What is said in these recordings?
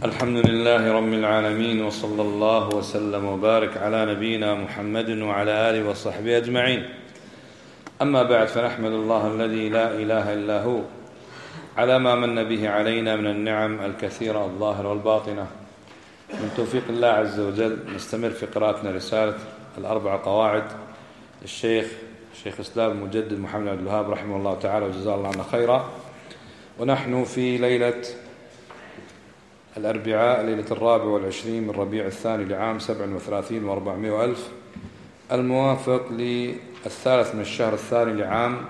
الحمد لله رب العالمين، وصلى الله وسلم وبارك على نبينا محمد وعلى آله وصحبه أجمعين. أما بعد، فنحمد الله الذي لا إله إلا هو على ما من به علينا من النعم الكثيرة الظاهرة والباطنة. من توفيق الله عز وجل نستمر في قراءتنا رسالة الأربع قواعد الشيخ الإسلام المجدد محمد عبد الوهاب رحمه الله تعالى وجزاه الله عنا خيرا. ونحن في ليلة الأربعاء، ليلة 24 من ربيع الثاني لعام 37 و400 ألف، الموافق للثالث من الشهر الثاني لعام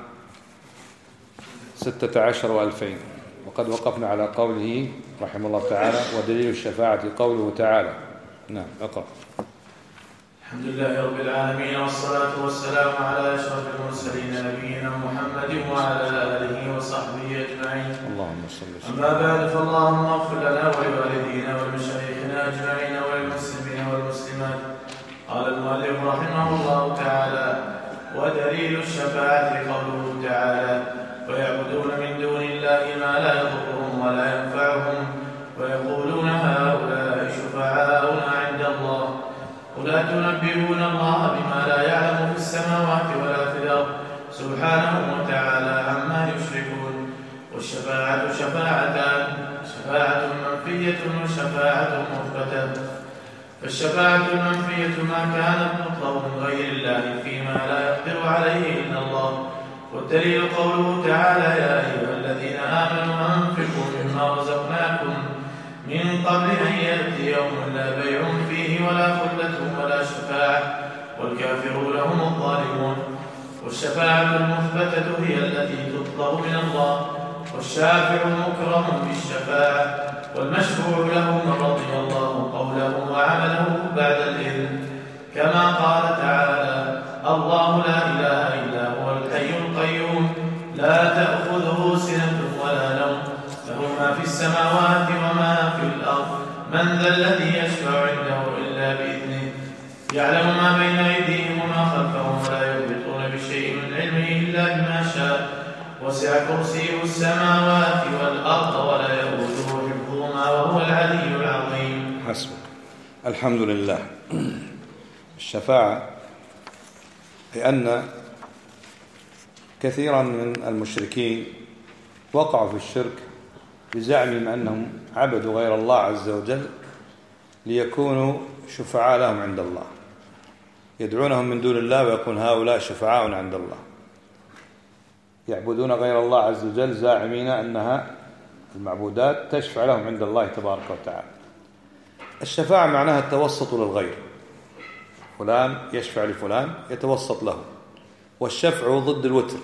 16 و2000. وقد وقفنا على قوله رحمه الله تعالى: ودليل الشفاعة قوله تعالى. نعم، اقرأ. الحمد لله رب العالمين، والصلاة والسلام على أشرف المرسلين نبينا محمد وعلى آله وصحبه أجمعين. اللهم صل وسلم. أما بعد، فاللهم اغفر لنا ولوالدينا ولمشايخنا أجمعين وللمسلمين والمسلمات. قال المؤلف رحمه الله تعالى: ودليل الشفاعة قوله تعالى: ويعبدون من دون الله ما لا يضرهم ولا ينفعهم ويقولون هؤلاء شفعاؤنا عند الله. قل أتنبئون الله بما لا يعلم في السماوات ولا في الأرض سبحانه وتعالى عما يشركون. والشفاعة شفاعتان: شفاعة منفية وشفاعة مثبتة. فالشفاعة المنفية ما كانت تطلب من غير الله فيما لا يقدر عليه إلا الله. والدليل قوله تعالى: يا أيها الذين آمنوا أنفقوا مما رزقناكم من قبل أن يأتي يوم لا بيع فيه ولا خلة ولا شفاعة والكافرون هم الظالمون. والشفاعة المثبتة هي التي تطلب من الله، والشافع مكرم بالشفاعة، والمشفوع له من رضي الله قوله وعمله بعد الإذن، كما قال تعالى: الله لا إله إلا هو الحي القيوم لا تأخذه سنة ولا نوم له ما في السماوات وما في الأرض من ذا الذي يشفع عنده إلا بإذنه يعلم ما بين أيديهم وما خلفهم ولا يحيطون بشيء من علمه إلا بما شاء وسع كرسيه السماوات والأرض ولا يؤوده حفظهما وهو العلي العظيم. حسبك. الحمد لله. الشفاعة، لأن كثيرا من المشركين وقعوا في الشرك بزعمهم أنهم عبدوا غير الله عز وجل ليكونوا شفعاء لهم عند الله، يدعونهم من دون الله ويقول هؤلاء شفعاء عند الله، يعبدون غير الله عز وجل زاعمين أنها المعبودات تشفع لهم عند الله تبارك وتعالى. الشفاعة معناها التوسط للغير، فلان يشفع لفلان يتوسط له، والشفع ضد الوتر.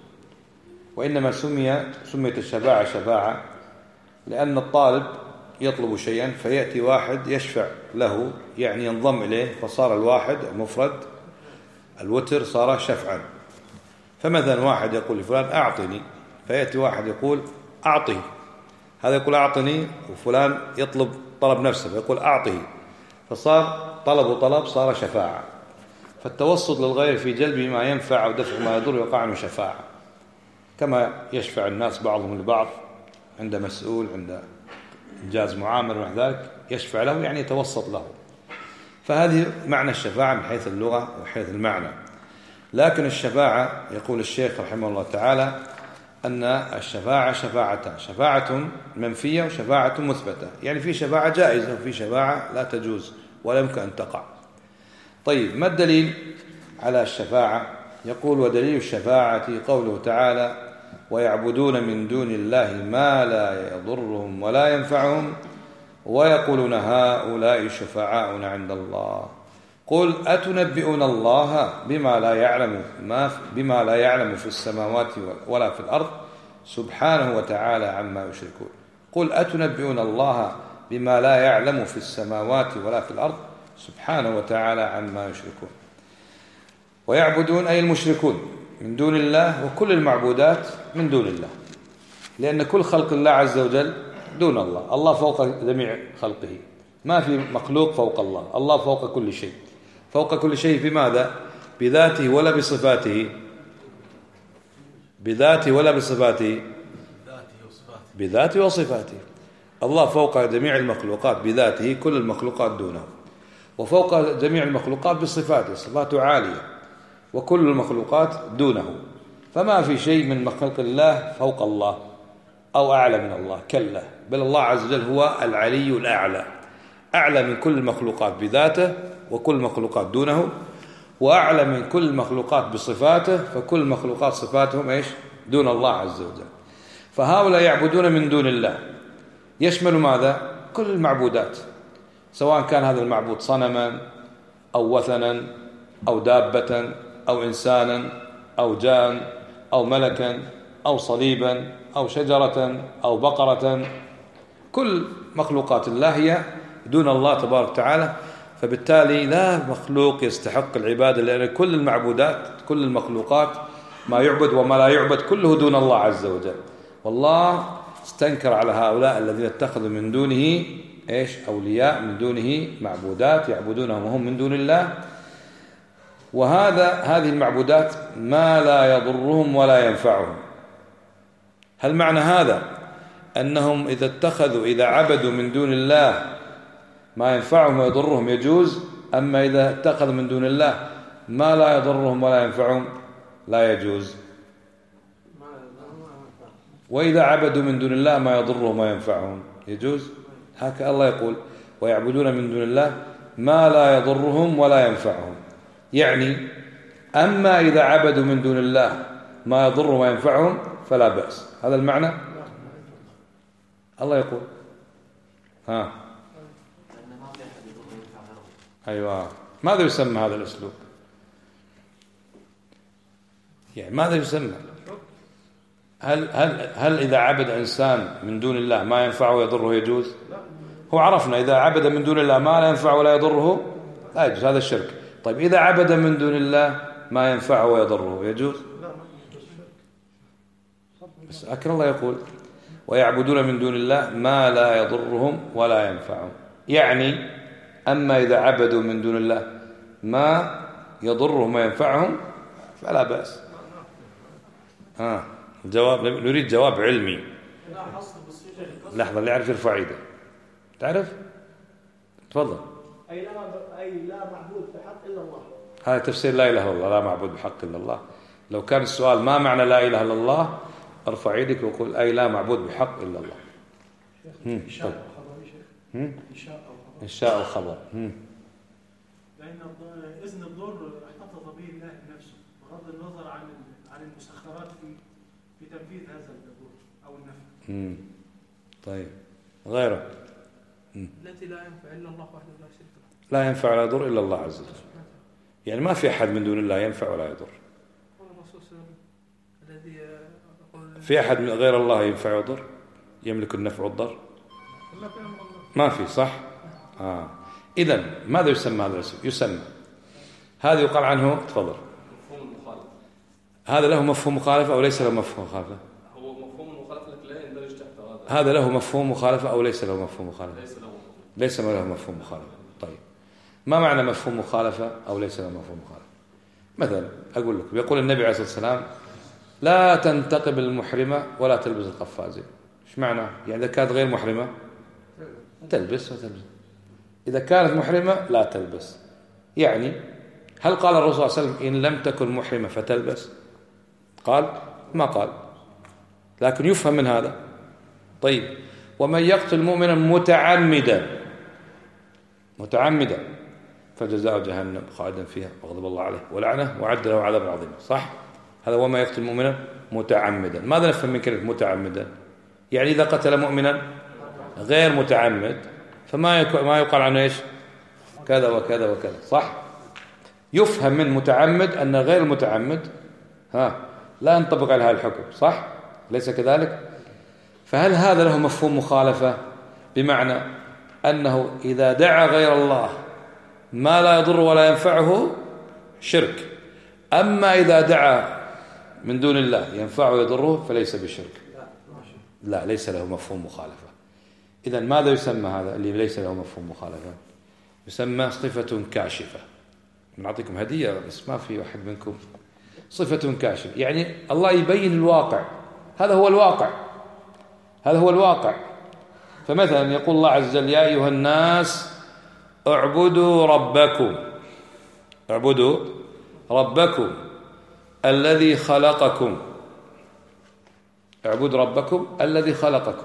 وإنما سميت الشفاعة شفاعة لأن الطالب يطلب شيئا فيأتي واحد يشفع له، يعني ينضم إليه، فصار الواحد المفرد الوتر صار شفعا. فمثلا واحد يقول لفلان أعطني، فيأتي واحد يقول أعطه، هذا يقول أعطني، وفلان يطلب طلب نفسه فيقول أعطه، فصار طلب صار شفاعة. فالتوسط للغير في جلب ما ينفع أو دفع ما يضر يقع عنه شفاعة، كما يشفع الناس بعضهم لبعض عند مسؤول، عند إنجاز معامل ونحو ذلك، يشفع له يعني يتوسط له. فهذه معنى الشفاعة من حيث اللغة وحيث المعنى. لكن الشفاعة، يقول الشيخ رحمه الله تعالى أن الشفاعة شفاعتان: شفاعة منفية وشفاعة مثبتة، يعني في شفاعة جائزة وفي شفاعة لا تجوز ولا يمكن أن تقع. طيب، ما الدليل على الشفاعة؟ يقول: ودليل الشفاعة قوله تعالى: ويعبدون من دون الله ما لا يضرهم ولا ينفعهم ويقولون هؤلاء شفعاؤنا عند الله. قل أتنبئون الله بما لا يعلم في السماوات ولا في الأرض سبحانه وتعالى عما يشركون. قل أتنبئون الله بما لا يعلم في السماوات ولا في الأرض سبحانه وتعالى عما يشركون. ويعبدون أي المشركون من دون الله، وكل المعبودات من دون الله، لأن كل خلق الله عز وجل دون الله. الله فوق جميع خلقه، ما في مخلوق فوق الله. الله فوق كل شيء. فوق كل شيء بماذا؟ بذاته ولا بصفاته؟ بذاته ولا بصفاته؟ بذاته وصفاته. الله فوق جميع المخلوقات بذاته، كل المخلوقات دونه، وفوق جميع المخلوقات بصفاته، صفاته عالية، وكل المخلوقات دونه. فما في شيء من مخلوق الله فوق الله أو أعلى من الله، كلا، بل الله عز وجل هو العلي الأعلى، أعلى من كل المخلوقات بذاته، وكل المخلوقات دونه، وأعلى من كل المخلوقات بصفاته، فكل المخلوقات صفاتهم إيش؟ دون الله عز وجل. فهؤلاء يعبدون من دون الله، يشمل ماذا؟ كل المعبودات، سواء كان هذا المعبود صنما أو وثنا أو دابة أو إنسانا أو جان أو ملكا أو صليبا أو شجرة أو بقرة، كل مخلوقات الله هي دون الله تبارك وتعالى. فبالتالي لا مخلوق يستحق العبادة، لأن كل المعبودات، كل المخلوقات، ما يعبد وما لا يعبد كله دون الله عز وجل. والله استنكر على هؤلاء الذين اتخذوا من دونه إيش؟ أولياء، من دونه معبودات يعبدونهم وهم من دون الله. هذه المعبودات ما لا يضرهم ولا ينفعهم. هل معنى هذا أنهم إذا عبدوا من دون الله ما ينفعهم ويضرهم يجوز، أما إذا اتخذوا من دون الله ما لا يضرهم ولا ينفعهم لا يجوز؟ وإذا عبدوا من دون الله ما يضرهم وينفعهم يجوز. هكذا الله يقول: ويعبدون من دون الله ما لا يضرهم ولا ينفعهم. يعني أما إذا عبدوا من دون الله ما يضرهم وينفعهم فلا بأس. هذا المعنى الله يقول. أيوة. ماذا يسمى هذا الأسلوب؟ يعني ماذا يسمى؟ هل إذا عبد إنسان من دون الله ما ينفعه ويضره يجوز؟ هو عرفنا إذا عبد من دون الله ما لا ينفعه ولا يضره لا يجوز، هذا الشرك. طيب إذا عبد من دون الله ما ينفعه ويضره يجوز؟ بس أكرم الله يقول: ويعبدون من دون الله ما لا يضرهم ولا ينفعهم. يعني أما إذا عبدوا من دون الله ما يضرهم وينفعهم فلا بأس. الجواب نريد جواب علمي. لحظة، اللي يعرف يرفع ايده. تعرف؟ تفضل. أي لا معبود بحق إلا الله. هذا تفسير لا إله إلا الله، لا معبود بحق إلا الله. لو كان السؤال ما معنى لا إله إلا الله ارفع يدك وقول أي لا معبود بحق إلا الله. إنشاء الخبر شيخ. إنشاء الخبر. لأن إذن الضر احتفظ به الله بنفسه بغض النظر عن المسخرات في تنفيذ هذا الضر أو النفع. طيب، غيره. التي لا ينفع إلا الله وحده لا شريك له. لا ينفع ولا يضر إلا الله عز وجل. يعني ما في أحد من دون الله ينفع ولا يضر. في أحد من غير الله ينفع ويضر، يملك النفع والضر؟ ما في، صح؟ إذن ماذا يسمى هذا الاسم؟ يسمى هذا يقال عنه، تفضل. هذا له مفهوم مخالفة أو ليس له مفهوم مخالفة؟ هو مفهوم مخالفة لك لا يندرج تحت هذا. هذا له مفهوم مخالفة أو ليس له مفهوم مخالفة؟ ليس له مفهوم مخالفة. طيب، ما معنى مفهوم مخالفة أو ليس له مفهوم مخالفة؟ مثلا أقول لك، يقول النبي عليه الصلاة والسلام: لا تنتقب المحرمة ولا تلبس القفازين. إيش معنى؟ يعني إذا كانت غير محرمة تلبس وتلبس، إذا كانت محرمة لا تلبس. يعني هل قال الرسول صلى الله عليه وسلم إن لم تكن محرمة فتلبس؟ قال؟ ما قال، لكن يفهم من هذا. طيب، ومن يقتل مؤمنا متعمدا فجزاء جهنم خالدا فيها وغضب الله عليه ولعنه وعد له عذابا عظيما. صح؟ هذا وما يقتل مؤمنا متعمدا. ماذا نفهم من كلمة متعمدا؟ يعني إذا قتل مؤمنا غير متعمد فما يقال عنه إيش؟ كذا وكذا وكذا. صح؟ يفهم من متعمد أن غير المتعمد لا ينطبق على هذا الحكم. صح؟ ليس كذلك؟ فهل هذا له مفهوم مخالفة؟ بمعنى أنه إذا دعا غير الله ما لا يضر ولا ينفعه شرك، أما إذا دعا من دون الله ينفعه ويضره فليس بشرك. لا، ليس له مفهوم مخالفة. إذن ماذا يسمى هذا اللي ليس له مفهوم مخالفة؟ يسمى صفة كاشفة. نعطيكم هدية بس ما في واحد منكم. صفة كاشفة يعني الله يبين الواقع. هذا هو الواقع. فمثلا يقول الله عز وجل يا أيها الناس اعبدوا ربكم الذي خلقكم. اعبدوا ربكم الذي خلقكم.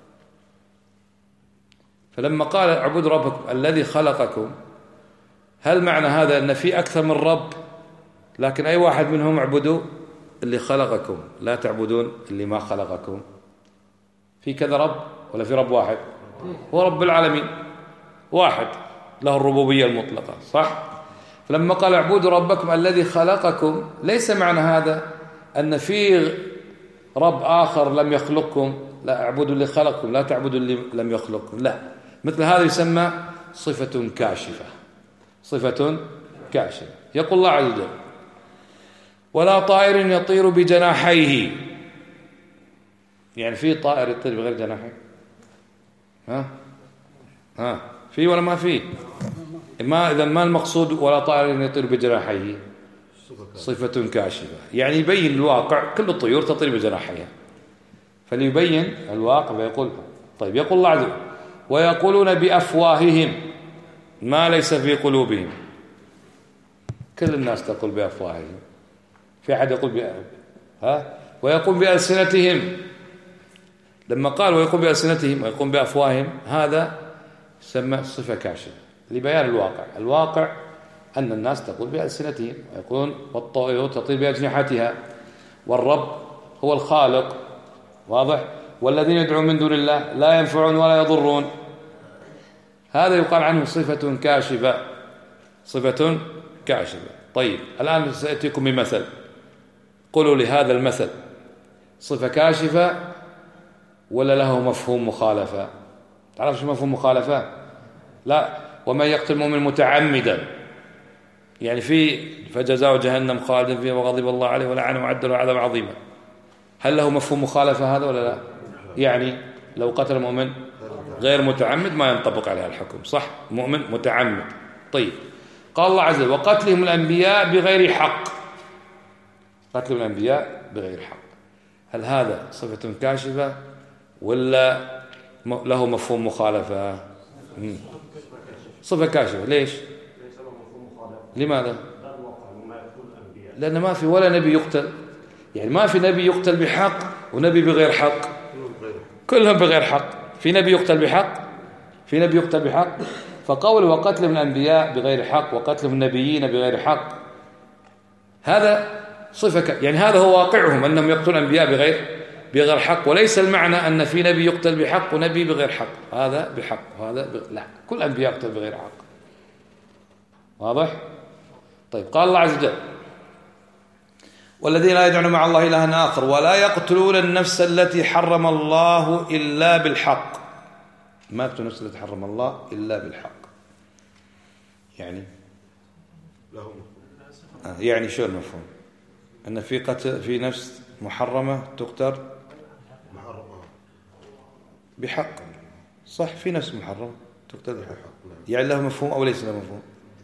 فلما قال اعبدوا ربكم الذي خلقكم، هل معنى هذا أن في أكثر من رب لكن أي واحد منهم اعبدوا اللي خلقكم، لا تعبدون اللي ما خلقكم؟ في كذا رب ولا في رب واحد؟ هو رب العالمين واحد له الربوبية المطلقة، صح؟ فلما قال اعبدوا ربكم الذي خلقكم، ليس معنى هذا أن في رب آخر لم يخلقكم، لا اعبدوا اللي خلقكم لا تعبدوا اللي لم يخلقكم، لا. مثل هذا يسمى صفة كاشفة. صفة كاشفة. يقول الله عز وجل ولا طائر يطير بجناحيه. يعني في طائر يطير بغير جناحيه؟ في ولا ما في؟ إذا ما المقصود ولا طائر يطير بجناحيه؟ صفة كاشفة، يعني يبين الواقع كل الطيور تطير بجناحيها، فليبين الواقع فيقول. طيب يقول الله عز وجل ويقولون بأفواههم ما ليس في قلوبهم. كل الناس تقول بأفواههم، في أحد يقول ويقول بألسنتهم. لما قال ويقول بألسنتهم ويقول بأفواههم، هذا يسمى صفة كاشفة لبيان الواقع أن الناس تقول بألسنتهم ويقولون والطائر تطير بأجنحتها، والرب هو الخالق، واضح؟ والذين يدعون من دون الله لا ينفعون ولا يضرون. هذا يقال عنه صفة كاشفة. صفة كاشفة. طيب الآن سأتيكم بمثل، قولوا لهذا المثل صفة كاشفة ولا له مفهوم مخالفة؟ تعرف شو مفهوم مخالفة؟ لا. ومن يقتل مؤمن متعمدا، يعني فجزاء جهنم خالدا فيها وغضب الله عليه ولعنه وأعد له عذابا عظيما. هل له مفهوم مخالفة هذا ولا لا؟ يعني لو قتل مؤمن غير متعمد ما ينطبق عليها الحكم، صح؟ مؤمن متعمد. طيب قال الله عز وجل وقتلهم الأنبياء بغير حق. قتلهم الأنبياء بغير حق، هل هذا صفة كاشفة ولا له مفهوم مخالفة؟ صفة كاشفة. ليش؟ لماذا؟ لأن ما في ولا نبي يقتل، يعني ما في نبي يقتل بحق ونبي بغير حق، كلهم بغير حق. في نبي يقتل بحق؟ في نبي يقتل بحق؟ فقول وقتلهم الأنبياء بغير حق وقتلهم النبيين بغير حق، هذا صفة يعني هذا هو واقعهم أنهم يقتلون الأنبياء بغير حق، وليس المعنى أن في نبي يقتل بحق ونبي بغير حق، هذا بحق وهذا لا، كل الأنبياء يقتل بغير حق، واضح؟ طيب قال الله عز وجل والذين لا يدعون مع الله إلها آخر ولا يقتلون النفس التي حرم الله إلا بالحق. ما يقتلون النفس التي حرم الله إلا بالحق، يعني يعني شو المفهوم؟ أن في قتل في نفس محرمة تقتل بحق، صح؟ في نفس محرمة تقتل بحق، يعني له مفهوم أو ليس له مفهوم؟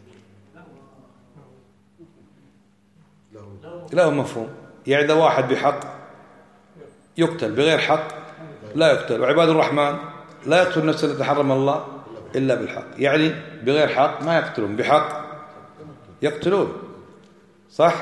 له مفهوم. يعني إذا واحد بحق يقتل، بغير حق لا يقتل. وعباد الرحمن لا يقتل النفس التي حرم الله إلا بالحق، يعني بغير حق ما يقتلون، بحق يقتلون، صح؟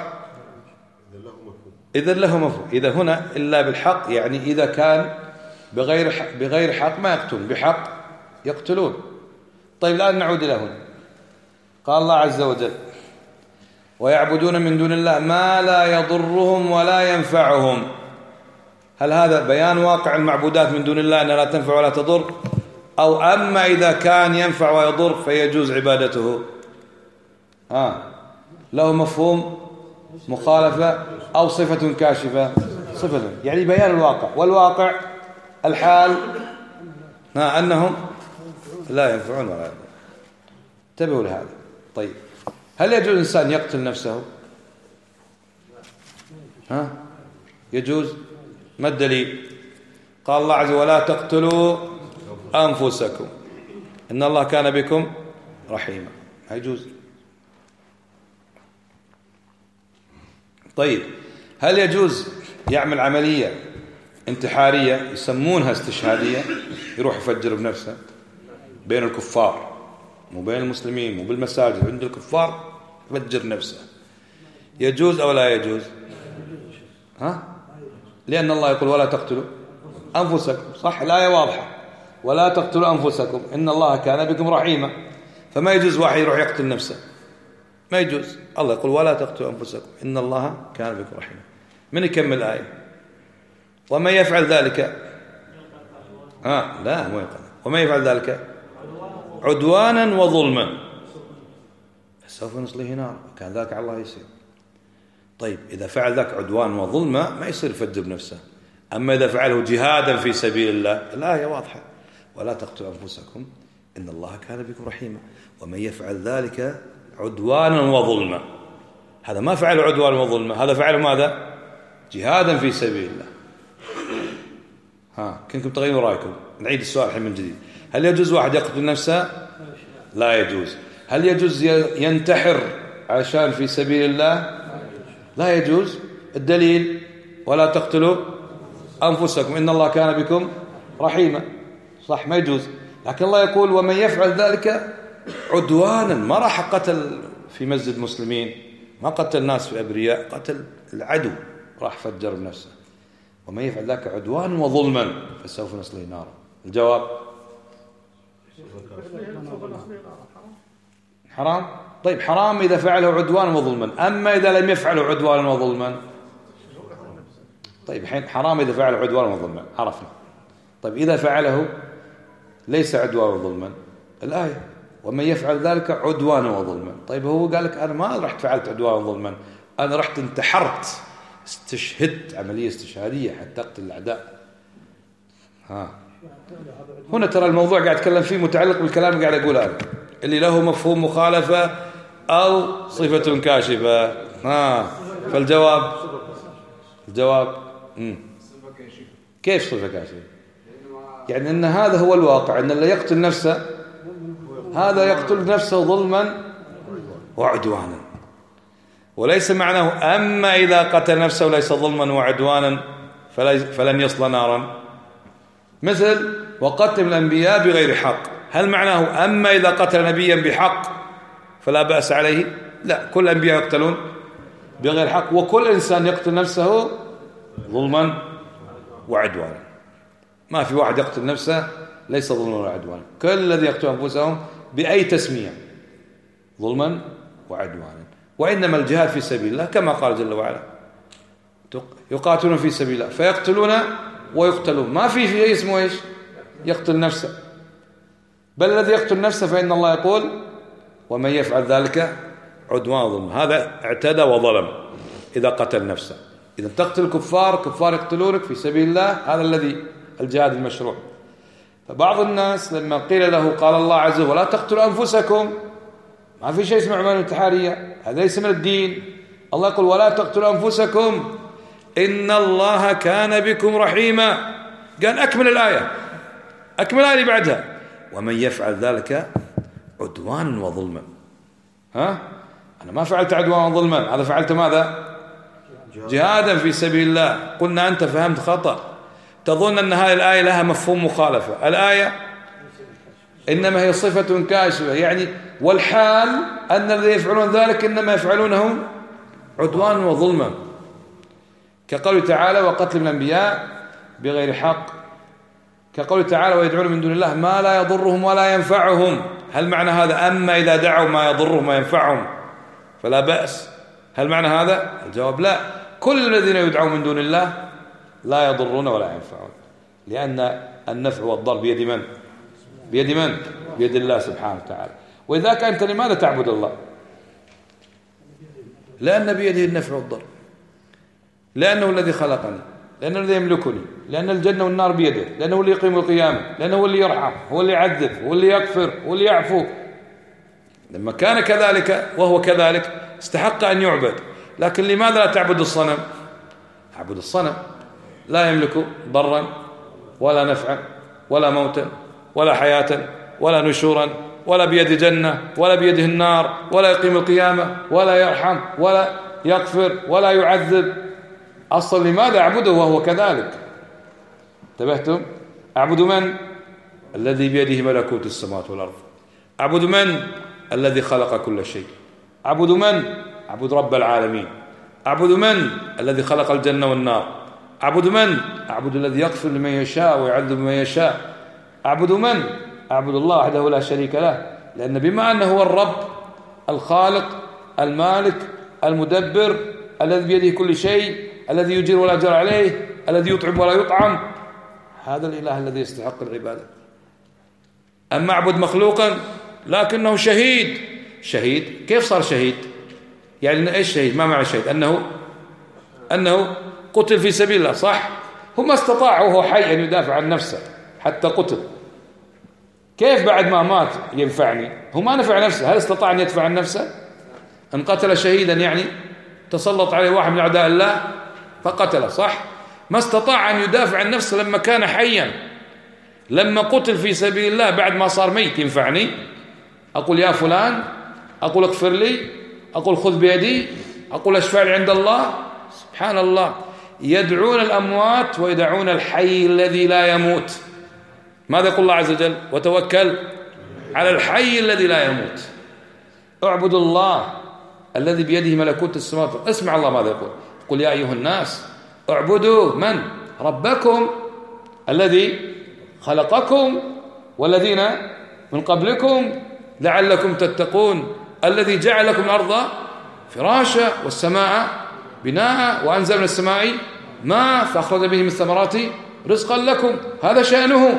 إذا له مفهوم. إذا هنا إلا بالحق يعني إذا كان بغير حق ما يقتلون، بحق يقتلون. طيب الآن نعود إلى هنا. قال الله عز وجل ويعبدون من دون الله ما لا يضرهم ولا ينفعهم. هل هذا بيان واقع المعبودات من دون الله أنها لا تنفع ولا تضر، أو أما إذا كان ينفع ويضر فيجوز عبادته؟ له مفهوم مخالفة أو صفة كاشفة؟ صفة، يعني بيان الواقع، والواقع الحال أنهم لا ينفعون ولا يضرون. انتبهوا لهذا. طيب هل يجوز الإنسان يقتل نفسه؟ يجوز. ما الدليل؟ قال الله عز وجل ولا تقتلوا أنفسكم إن الله كان بكم رحيما. يجوز. طيب هل يجوز يعمل عملية انتحارية يسمونها استشهادية، يروح يفجر بنفسه بين الكفار، مو بين المسلمين، مو بالمساجد، عند الكفار يفجر نفسه، يجوز أو لا يجوز؟ لأن الله يقول ولا تقتلوا أنفسكم، صح؟ الآية واضحة، ولا تقتلوا أنفسكم إن الله كان بكم رحيما، فما يجوز واحد يروح يقتل نفسه، ما يجوز. الله يقول ولا تقتلوا أنفسكم إن الله كان بكم رحيما. من يكمل الآية؟ ومن يفعل ذلك لا مو يقتل. ومن يفعل ذلك عدوانا وظلما سوف نصليه نار كان ذاك على الله يسير. طيب إذا فعل ذاك عدوان وظلما ما يصير يفجر بنفسه. أما إذا فعله جهادا في سبيل الله الآية واضحة، ولا تقتلوا أنفسكم إن الله كان بكم رحيما. ومن يفعل ذلك عدوانا وظلما، هذا ما فعل عدوان وظلما، هذا فعل ماذا؟ جهادا في سبيل الله. كنتم تغيروا رأيكم. نعيد السؤال الحين من جديد. هل يجوز واحد يقتل نفسه؟ لا يجوز. هل يجوز ينتحر عشان في سبيل الله؟ لا يجوز. الدليل ولا تقتلوا أنفسكم إن الله كان بكم رحيما، صح؟ ما يجوز. لكن الله يقول ومن يفعل ذلك عدوانا، ما راح قتل في مسجد مسلمين، ما قتل ناس في أبرياء، قتل العدو، راح فجر بنفسه. ومن يفعل ذلك عدوانا وظلما فسوف نصليه نارا. الجواب حرام. طيب حرام إذا فعله عدوانا وظلما، أما إذا لم يفعله عدوانا وظلما، طيب حين حرام إذا فعله عدوانا وظلما عرفنا. طيب إذا فعله ليس عدوانا وظلما، الآية ومن يفعل ذلك عدوانا وظلما. طيب هو قال لك أنا ما رحت فعلت عدوانا وظلما، أنا رحت انتحرت، استشهدت عملية استشهادية حتى أقتل الأعداء. هنا ترى الموضوع قاعد أتكلم فيه متعلق بالكلام اللي قاعد أقوله، اللي له مفهوم مخالفة أو صفة كاشفة. فالجواب كيف صفة كاشفة؟ يعني أن هذا هو الواقع، أن اللي يقتل نفسه هذا يقتل نفسه ظلما وعدوانا، وليس معناه أما إذا قتل نفسه ليس ظلما وعدوانا فلن يصل نارا. مثل وقتل الأنبياء بغير حق، هل معناه أما إذا قتل نبيا بحق فلا بأس عليه؟ لا، كل الأنبياء يقتلون بغير حق، وكل إنسان يقتل نفسه ظلما وعدوانا. ما في واحد يقتل نفسه ليس ظلما وعدوانا، كل الذي يقتل أنفسهم بأي تسمية ظلما وعدوانا. وإنما الجهاد في سبيل الله كما قال جل وعلا يقاتلون في سبيل الله فيقتلون ويقتلون، ما في شيء اسمه إيش يقتل نفسه، بل الذي يقتل نفسه فإن الله يقول ومن يفعل ذلك عدوان وظلم، هذا اعتدى وظلم إذا قتل نفسه. إذا تقتل كفار يقتلونك في سبيل الله، هذا الذي الجهاد المشروع. فبعض الناس لما قيل له قال الله عز وجل ولا تقتلوا أنفسكم، ما في شيء اسمه عمل انتحارية، هذا ليس من الدين. الله يقول ولا تقتلوا أنفسكم إن الله كان بكم رحيما. قال أكمل الآية اللي بعدها ومن يفعل ذلك عدوانا وظلما. أنا ما فعلت عدوانا وظلما، هذا فعلت ماذا؟ جهادا في سبيل الله. قلنا أنت فهمت خطأ، تظن أن هذه الآية لها مفهوم مخالفة. الآية إنما هي صفة كاشفة، يعني والحال أن الذين يفعلون ذلك إنما يفعلونه عدوانا وظلما، كقوله تعالى وقتل الأنبياء بغير حق، كقوله تعالى ويدعون من دون الله ما لا يضرهم ولا ينفعهم. هل معنى هذا أما إذا دعوا ما يضرهم وينفعهم فلا بأس؟ هل معنى هذا؟ الجواب لا، كل الذين يدعون من دون الله لا يضرون ولا ينفعون، لأن النفع والضر بيد من؟ بيد من؟ بيد الله سبحانه وتعالى. وإذا أنت لماذا تعبد الله؟ لأن بيده النفع والضر، لأنه الذي خلقني، لأنه الذي يملكني، لأن الجنة والنار بيده، لأنه هو اللي يقيم القيامة، لأنه هو اللي يرحم، هو اللي يعذب، هو اللي يغفر، هو اللي يعفو. لما كان كذلك وهو كذلك استحق أن يعبد. لكن لماذا لا تعبد الصنم؟ تعبد الصنم لا يملك ضرا ولا نفعا ولا موتا ولا حياة ولا نشورا ولا بيد جنة ولا بيده النار ولا يقيم القيامة ولا يرحم ولا يغفر ولا يعذب. أصلا لماذا أعبده وهو كذلك؟ انتبهتم؟ أعبد من؟ الذي بيده ملكوت السماوات والأرض. أعبد من؟ الذي خلق كل شيء. أعبد من؟ أعبد رب العالمين. أعبد من؟ الذي خلق الجنة والنار. أعبد من؟ أعبد الذي يغفر لمن يشاء ويعذب من يشاء. أعبد من؟ أعبد الله وحده لا شريك له، لأن بما أنه هو الرب الخالق المالك المدبر الذي بيده كل شيء، الذي يجير ولا يجار عليه، الذي يطعم ولا يطعم، هذا الإله الذي يستحق العبادة. أما أعبد مخلوقا لكنه شهيد. شهيد كيف صار شهيد؟ يعني إيش شهيد؟ ما معنى شهيد؟ أنه قتل في سبيل الله، صح؟ هو ما استطاع وهو حي أن يدافع عن نفسه حتى قتل. كيف بعد ما مات ينفعني؟ هو ما نفع نفسه، هل استطاع أن يدفع عن نفسه؟ أن قتل شهيدا يعني تسلط عليه واحد من أعداء الله فقتله، صح؟ ما استطاع أن يدافع عن نفسه لما كان حيا. لما قتل في سبيل الله بعد ما صار ميت ينفعني؟ أقول يا فلان، أقول اغفر لي، أقول خذ بيدي، أقول اشفع لي عند الله. سبحان الله، يدعون الأموات ويدعون الحي الذي لا يموت. ماذا يقول الله عز وجل؟ وتوكل على الحي الذي لا يموت. اعبدوا الله الذي بيده ملكوت السماوات. اسمع الله ماذا يقول؟ قل يا أيها الناس اعبدوا من؟ ربكم الذي خلقكم والذين من قبلكم لعلكم تتقون، الذي جعل لكم الأرض فراشا والسماء بناء وأنزل من السماء ماء فأخرج به من الثمرات رزقا لكم. هذا شأنه.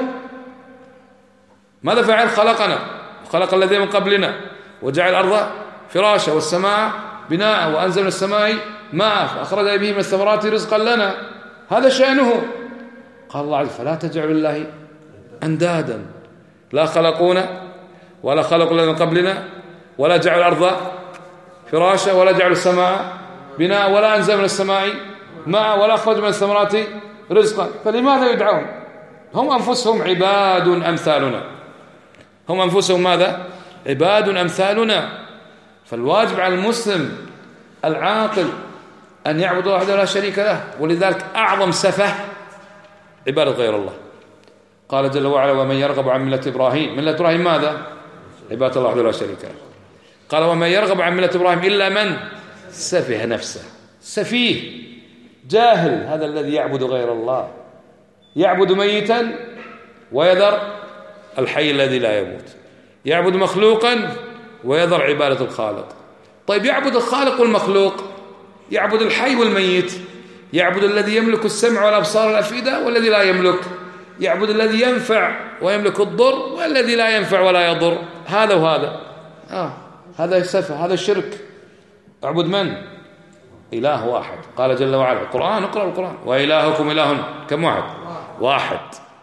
ماذا فعل؟ خلقنا وخلق الذين من قبلنا وجعل الأرض فراشا والسماء بناء وأنزل من السماء ماء فأخرج به من الثمرات رزقا لنا. هذا شأنه. قال الله عز وجل فلا تجعلوا لله أندادا، لا خلقونا ولا خلقوا الذين من قبلنا ولا جعلوا الأرض فراشا ولا جعلوا السماء بناء ولا أنزل من السماء ماء ولا أخرج من الثمرات رزقا. فلماذا يدعون؟ هم أنفسهم عباد أمثالنا. هم أنفسهم ماذا؟ عباد أمثالنا. فالواجب على المسلم العاقل أن يعبد الله وحده لا شريك له. ولذلك أعظم سفه عبادة غير الله. قال جل وعلا ومن يرغب عن ملة إبراهيم. ملة إبراهيم ماذا؟ عبادة الله وحده لا شريك له. قال ومن يرغب عن ملة إبراهيم إلا من سفه نفسه. سفيه جاهل هذا الذي يعبد غير الله، يعبد ميتا ويذر الحي الذي لا يموت، يعبد مخلوقا ويذر عبادة الخالق. طيب يعبد الخالق والمخلوق، يعبد الحي والميت، يعبد الذي يملك السمع والأبصار والأفئدة والذي لا يملك، يعبد الذي ينفع ويملك الضر والذي لا ينفع ولا يضر. هذا وهذا هذا سفه، هذا شرك. اعبد من؟ إله واحد. قال جل وعلا القرآن، اقرأ القرآن وإلهكم إله كم واحد؟ واحد.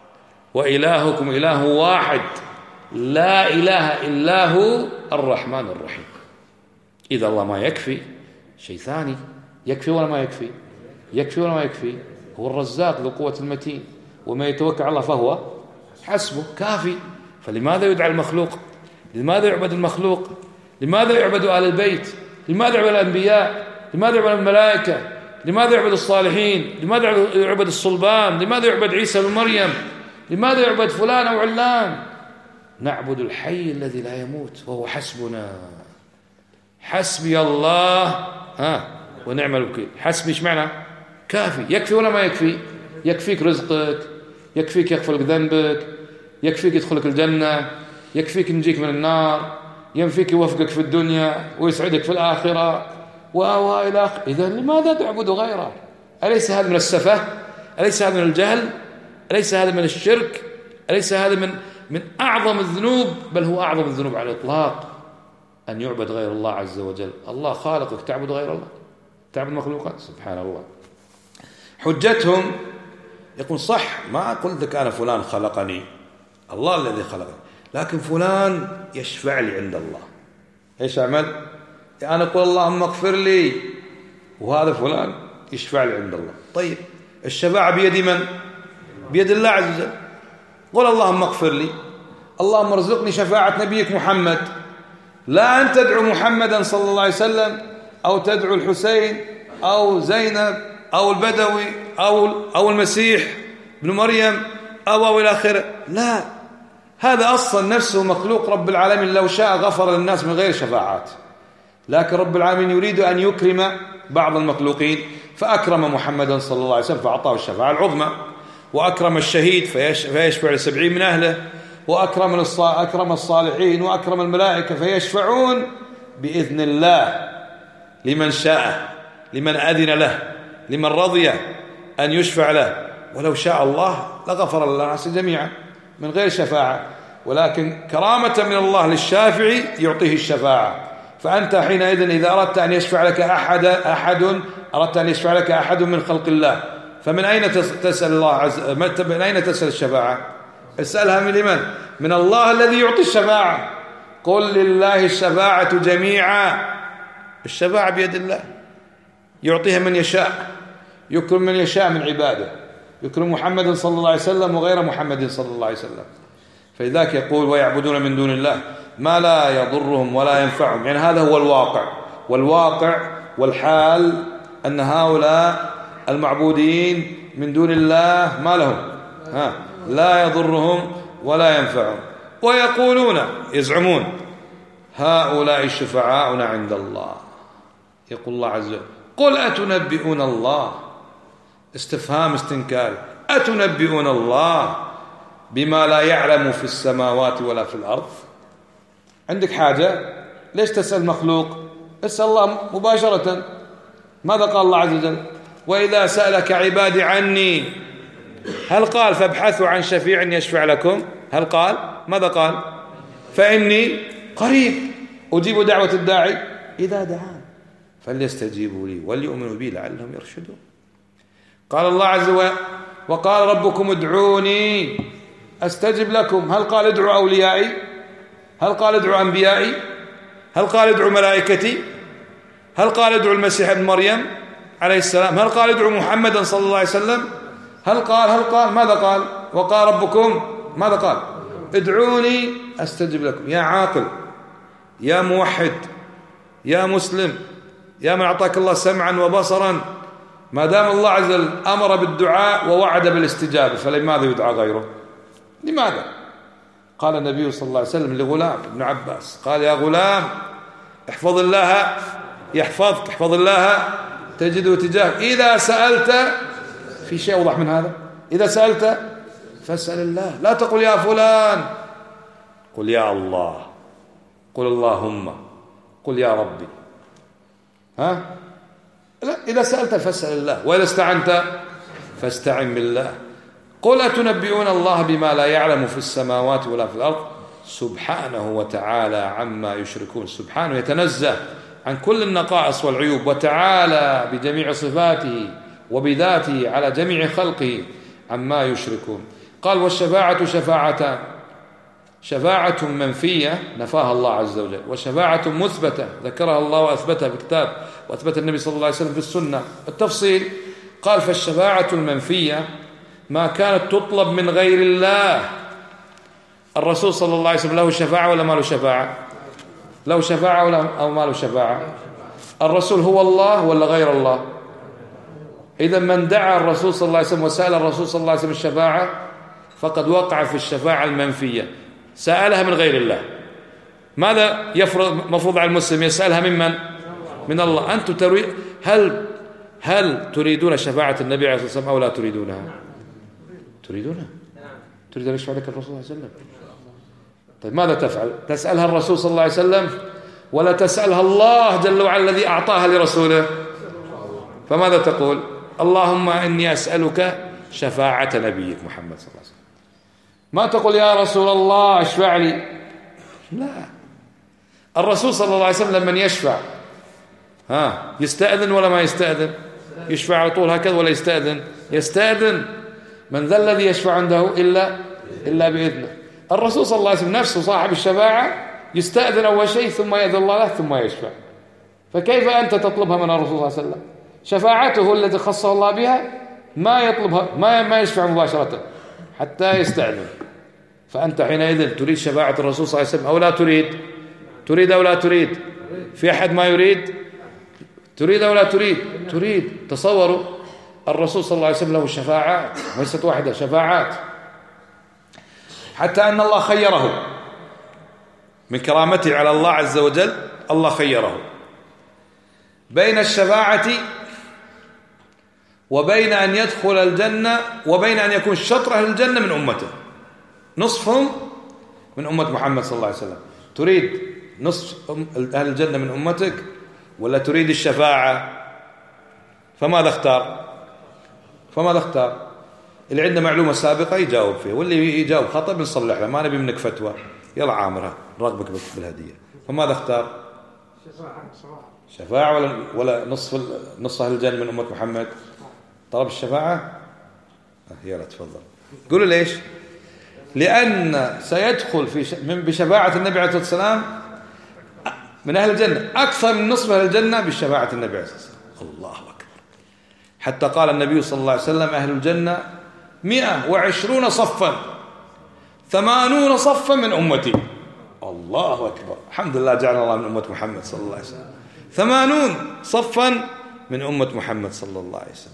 وإلهكم إله واحد لا إله إلا هو الرحمن الرحيم. إذا الله ما يكفي شيء ثاني. يكفي ولا ما يكفي؟ يكفي ولا ما يكفي؟ هو الرزاق ذو قوة المتين، وما يتوكل على الله فهو حسبه كافي. فلماذا يدعى المخلوق؟ لماذا يعبد المخلوق؟ لماذا يعبد آل البيت؟ لماذا يعبد الأنبياء؟ لماذا يعبد الملائكة؟ لماذا يعبد الصالحين؟ لماذا يعبد الصلبان؟ لماذا يعبد عيسى بن مريم؟ لماذا يعبد فلان أو علان؟ نعبد الحي الذي لا يموت وهو حسبنا. حسبي الله ونعم الوكيل. حسبي ايش معنى؟ كافي. يكفي ولا ما يكفي؟ يكفيك رزقك، يكفيك يغفر لك ذنبك، يكفيك يدخلك الجنة، يكفيك ينجيك من النار، ينفيك يوفقك في الدنيا ويسعدك في الآخرة إلى آخره. إذا لماذا تعبد غيره؟ أليس هذا من السفه؟ أليس هذا من الجهل؟ أليس هذا من الشرك؟ أليس هذا من أعظم الذنوب؟ بل هو أعظم الذنوب على الإطلاق أن يعبد غير الله عز وجل. الله خالقك تعبد غير الله، تعبد مخلوقات. سبحان الله. حجتهم يقول صح، ما قلت لك أنا فلان خلقني، الله الذي خلقني، لكن فلان يشفع لي عند الله. إيش أعمل؟ أنا أقول اللهم اغفر لي، وهذا فلان يشفع لي عند الله. طيب الشفاعة بيد من؟ بيد الله عز وجل. قل اللهم اغفر لي، اللهم ارزقني شفاعة نبيك محمد. لا أن تدعو محمدا صلى الله عليه وسلم أو تدعو الحسين أو زينب أو البدوي أو المسيح ابن مريم أو إلى آخره. لا، هذا أصلا نفسه مخلوق رب العالمين، لو شاء غفر للناس من غير شفاعات، لكن رب العالمين يريد أن يكرم بعض المخلوقين، فأكرم محمدا صلى الله عليه وسلم فأعطاه الشفاعة العظمى، وأكرم الشهيد فيشفع ل70 من أهله، وأكرم الصالحين وأكرم الملائكة فيشفعون بإذن الله لمن شاء، لمن أذن له، لمن رضي أن يشفع له. ولو شاء الله لغفر الناس جميعا من غير شفاعة، ولكن كرامة من الله للشافع يعطيه الشفاعة. فأنت حينئذ إذا أردت أن يشفع لك أردت أن يشفع لك أحد من خلق الله، فمن أين تسأل الله من أين تسأل الشفاعة؟ اسألها من لمن؟ من الله الذي يعطي الشفاعة. قل لله الشفاعة جميعا، الشفاعة بيد الله، يعطيها من يشاء، يكرم من يشاء من عباده، يكرم محمد صلى الله عليه وسلم وغير محمد صلى الله عليه وسلم. فلذلك يقول ويعبدون من دون الله ما لا يضرهم ولا ينفعهم، يعني هذا هو والواقع والحال أن هؤلاء المعبودين من دون الله ما لهم لا يضرهم ولا ينفعهم. ويقولون يزعمون هؤلاء شفعاؤنا عند الله. يقول الله عز وجل قل أتنبئون الله، استفهام استنكار، أتنبئون الله بما لا يعلم في السماوات ولا في الأرض؟ عندك حاجة ليش تسأل مخلوق؟ اسأل الله مباشرة. ماذا قال الله عز وجل؟ وإذا سألك عبادي عني، هل قال فابحثوا عن شفيع يشفع لكم؟ هل قال؟ ماذا قال؟ فإني قريب أجيب دعوة الداعي إذا دعان فليستجيبوا لي وليؤمنوا بي لعلهم يرشدون. قال الله عز وجل وقال ربكم ادعوني أستجب لكم. هل قال ادعوا أوليائي؟ هل قال ادعوا أنبيائي؟ هل قال ادعوا ملائكتي؟ هل قال ادعوا المسيح ابن مريم عليه السلام؟ هل قال ادعوا محمدا صلى الله عليه وسلم؟ هل قال ماذا قال؟ وقال ربكم ماذا قال؟ ادعوني أستجب لكم. يا عاقل، يا موحد، يا مسلم، يا من أعطاك الله سمعا وبصرا، ما دام الله عز وجل أمر بالدعاء ووعد بالاستجابة فلماذا يدعى غيره؟ لماذا؟ قال النبي صلى الله عليه وسلم لغلام ابن عباس قال يا غلام احفظ الله يحفظك، احفظ الله تجده تجاهك. إذا سألت في شيء أوضح من هذا؟ إذا سألت فاسأل الله، لا تقل يا فلان، قل يا الله، قل اللهم، قل يا ربي. لا، إذا سألت فاسأل الله، وإذا استعنت فاستعن بالله. قل أتنبئون الله بما لا يعلم في السماوات ولا في الأرض سبحانه وتعالى عما يشركون. سبحانه يتنزه عن كل النقائص والعيوب، وتعالى بجميع صفاته وبذاته على جميع خلقه عما يشركون. قال والشفاعة شفاعتان، شفاعة منفية نفاها الله عز وجل، وشفاعة مثبتة ذكرها الله وأثبتها بالكتاب وأثبت النبي صلى الله عليه وسلم في السنة. التفصيل قال فالشفاعة المنفية ما كانت تطلب من غير الله. الرسول صلى الله عليه وسلم له شفاعة ولا ما له شفاعة؟ له شفاعة ولا أو ما له شفاعة؟ الرسول هو الله ولا غير الله؟ إذا من دعا الرسول صلى الله عليه وسلم وسأل الرسول صلى الله عليه وسلم الشفاعة فقد وقع في الشفاعة المنفية، سألها من غير الله. ماذا مفروض على المسلم؟ يسألها ممن؟ من الله. أنتم هل تريدون شفاعة النبي عليه الصلاة والسلام أو لا تريدونها؟ تريدونها؟ تريد أن يشفع لك الرسول صلى الله عليه وسلم؟ طيب ماذا تفعل؟ تسألها الرسول صلى الله عليه وسلم ولا تسألها الله جل وعلا الذي أعطاها لرسوله؟ فماذا تقول؟ اللهم إني أسألك شفاعة نبيك محمد صلى الله عليه وسلم. ما تقول يا رسول الله اشفع لي، لا. الرسول صلى الله عليه وسلم لمن يشفع يستأذن ولا ما يستأذن؟ يشفع على طول هكذا ولا يستأذن؟ يستأذن. من ذا الذي يشفع عنده إلا بإذنه. الرسول صلى الله عليه وسلم نفسه صاحب الشفاعة يستأذن أول شيء ثم يأذن الله له ثم يشفع. فكيف أنت تطلبها من الرسول صلى الله عليه وسلم؟ شفاعته التي خصه الله بها ما يطلبها، ما يشفع مباشرة حتى يستأذن. فأنت حينئذ تريد شفاعة الرسول صلى الله عليه وسلم أو لا تريد؟ تريد أو لا تريد؟ في أحد ما يريد؟ تريد أو لا تريد؟ تريد. تصوروا الرسول صلى الله عليه وسلم له شفاعات، ليست واحدة، شفاعات، حتى أن الله خيره من كرامته على الله عز وجل. الله خيره بين الشفاعة وبين أن يدخل الجنة وبين أن يكون شطر أهل الجنة من أمته، نصفهم من أمة محمد صلى الله عليه وسلم. تريد نصف أهل الجنة من أمتك ولا تريد الشفاعة؟ فماذا اختار؟ اللي عنده معلومة سابقة يجاوب فيه، واللي يجاوب خطأ بنصلح له، ما نبي منك فتوى. يلا عامرها رغبك بالهدية. فماذا اختار؟ شفاعة ولا نصف أهل الجنة من أمة محمد؟ طلب الشفاعة. يلا تفضل. قولوا ليش؟ لأن سيدخل بشفاعة النبي عليه الصلاة والسلام من أهل الجنة أكثر من نصف أهل الجنة بشفاعة النبي عليه الصلاة والسلام. الله أكبر. حتى قال النبي صلى الله عليه وسلم: أهل الجنة 120 صفا 80 صفا من أمتي. الله أكبر. الحمد لله جعلنا الله من أمة محمد صلى الله عليه وسلم. 80 صفا من أمة محمد صلى الله عليه وسلم.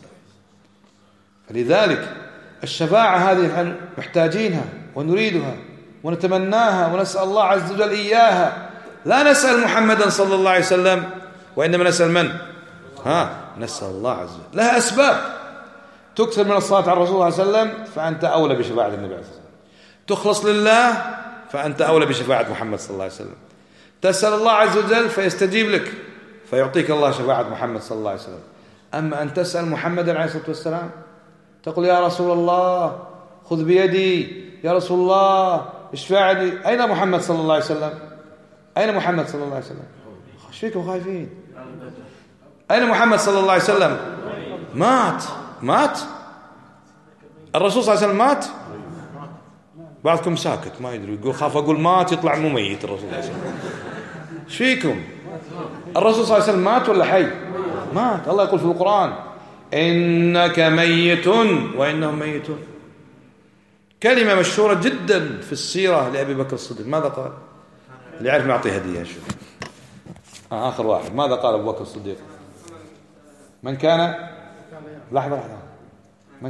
فلذلك الشفاعة هذه نحن محتاجينها ونريدها ونتمناها ونسأل الله عز وجل إياها. لا نسأل محمدا صلى الله عليه وسلم، وإنما نسأل من؟ نسأل الله عز وجل. لها أسباب. تكثر من الصلاة على الرسول صلى الله عليه وسلم فأنت أولى بشفاعة النبي عليه الصلاة والسلام. تخلص لله فأنت أولى بشفاعة محمد صلى الله عليه وسلم. تسأل الله عز وجل فيستجيب لك فيعطيك الله شفاعة محمد صلى الله عليه وسلم. أما أن تسأل محمدا عليه الصلاة والسلام تقول: يا رسول الله خذ بيدي، يا رسول الله اشفع لي. أين محمد صلى الله عليه وسلم؟ أين محمد صلى الله عليه وسلم؟ ايش فيكم خايفين؟ أين محمد صلى الله عليه وسلم؟ مات. الرسول صلى الله عليه وسلم مات. بعضكم ساكت ما يدري، يقول خاف أقول مات يطلع مو ميت. الرسول صلى الله عليه وسلم ايش فيكم؟ الرسول صلى الله عليه وسلم مات ولا حي؟ مات. الله يقول في القرآن: إنك ميت وإنهم ميتون. كلمة مشهورة جدا في السيرة لأبي بكر الصديق. ماذا قال؟ اللي يعرف معطيه هدية. شوف آخر واحد ماذا قال أبو بكر الصديق؟ من كان لحظة من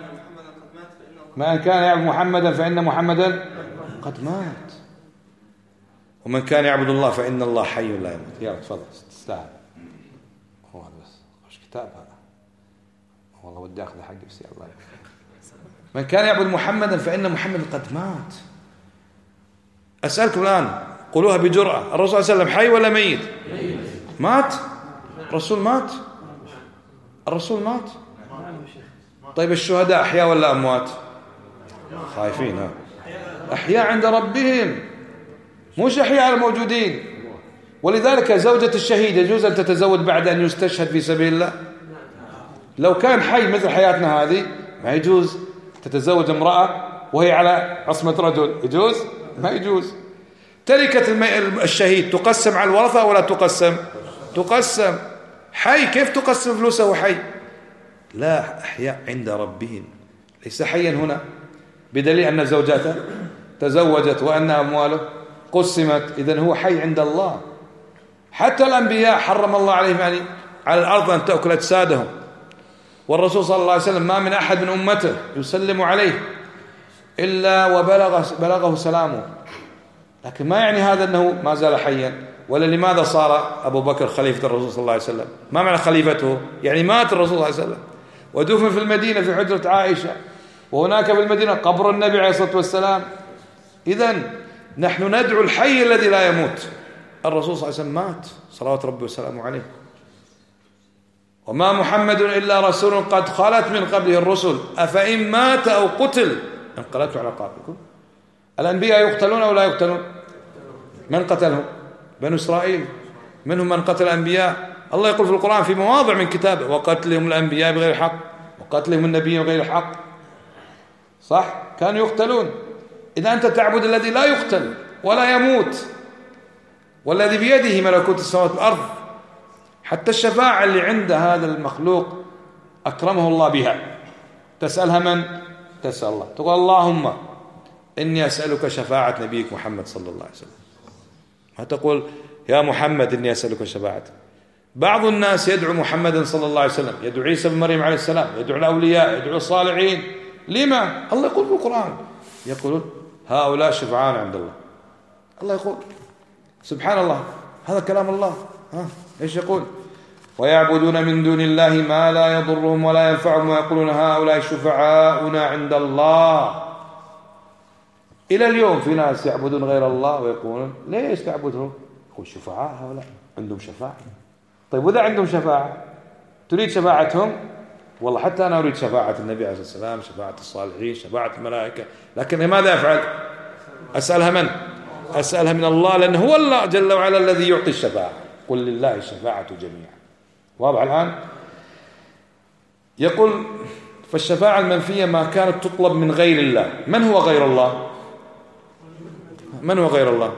كان يعبد محمدا فإن محمدا قد مات، ومن كان يعبد الله فإن الله حي لا يموت. يلا تفضل تستاهل. هو هذا بس خش كتاب هذا والله ودي أخذ حقي بس. الله من كان يعبد محمدا فإن محمدا قد مات. أسألكم الآن قولوها بجرأة: الرسول صلى الله عليه وسلم حي ولا ميت؟ مات. الرسول مات. الرسول مات. طيب الشهداء أحياء ولا أموات؟ خايفين. أحياء عند ربهم، مش أحياء الموجودين. ولذلك زوجة الشهيد يجوز أن تتزوج بعد أن يستشهد في سبيل الله؟ لو كان حي مثل حياتنا هذه ما يجوز تتزوج امرأة وهي على عصمة رجل. يجوز؟ ما يجوز. تركة الشهيد تقسم على الورثة ولا تقسم؟ تقسم. حي كيف تقسم فلوسه وحي؟ لا، أحياء عند ربهم. ليس حيا هنا بدليل أن زوجته تزوجت وأن أمواله قسمت، إذن هو حي عند الله. حتى الأنبياء حرم الله عليهم يعني على الأرض أن تأكل أجسادهم، والرسول صلى الله عليه وسلم ما من أحد من أمته يسلم عليه إلا وبلغه سلامه. لكن ما يعني هذا أنه ما زال حيا. ولا لماذا صار أبو بكر خليفة الرسول صلى الله عليه وسلم؟ ما معنى خليفته؟ يعني مات الرسول صلى الله عليه وسلم ودفن في المدينة في حجرة عائشة، وهناك بالمدينة قبر النبي عليه الصلاة والسلام. إذن نحن ندعو الحي الذي لا يموت. الرسول صلى الله عليه وسلم مات صلوات ربي وسلامه عليه. وما محمد إلا رسول قد خلت من قبله الرسل أفإن مات أو قتل انقلبتم على أعقابكم. الأنبياء يقتلون أو لا يقتلون؟ من قتلهم؟ بنو إسرائيل. منهم من قتل الأنبياء. الله يقول في القرآن في مواضع من كتابه: وقتلهم الأنبياء بغير حق وقتلهم النبي بغير حق. صح؟ كانوا يقتلون. إذا أنت تعبد الذي لا يقتل ولا يموت والذي بيده ملكوت السماوات والأرض. حتى الشفاعة اللي عند هذا المخلوق أكرمه الله بها تسألها من؟ تسأل الله. تقول: اللهم إني أسألك شفاعة نبيك محمد صلى الله عليه وسلم. ما تقول: يا محمد إني أسألك شفاعته، بعض الناس يدعو محمدا صلى الله عليه وسلم، يدعو عيسى بن مريم عليه السلام، يدعو الأولياء، يدعو الصالحين. لما؟ الله يقول في القرآن، يقولون هؤلاء شفعاء عند الله. الله يقول سبحان الله، هذا كلام الله. إيش يقول؟ ويعبدون من دون الله ما لا يضرهم ولا ينفعهم ويقولون هؤلاء شفعاؤنا عند الله. إلى اليوم في ناس يعبدون غير الله ويقولون ليش تعبدهم؟ يقول شفعاء هؤلاء عندهم شفاعة. طيب وإذا عندهم شفاعة تريد شفاعتهم؟ والله حتى أنا أريد شفاعة النبي عليه الصلاة والسلام، شفاعة الصالحين، شفاعة الملائكة، لكن ماذا أفعل؟ أسألها من؟ أسألها من الله، لأن هو الله جل وعلا الذي يعطي الشفاعة. قل لله الشفاعة جميعا. واضح الآن؟ يقول فالشفاعة المنفية ما كانت تطلب من غير الله. من هو غير الله؟ من هو غير الله؟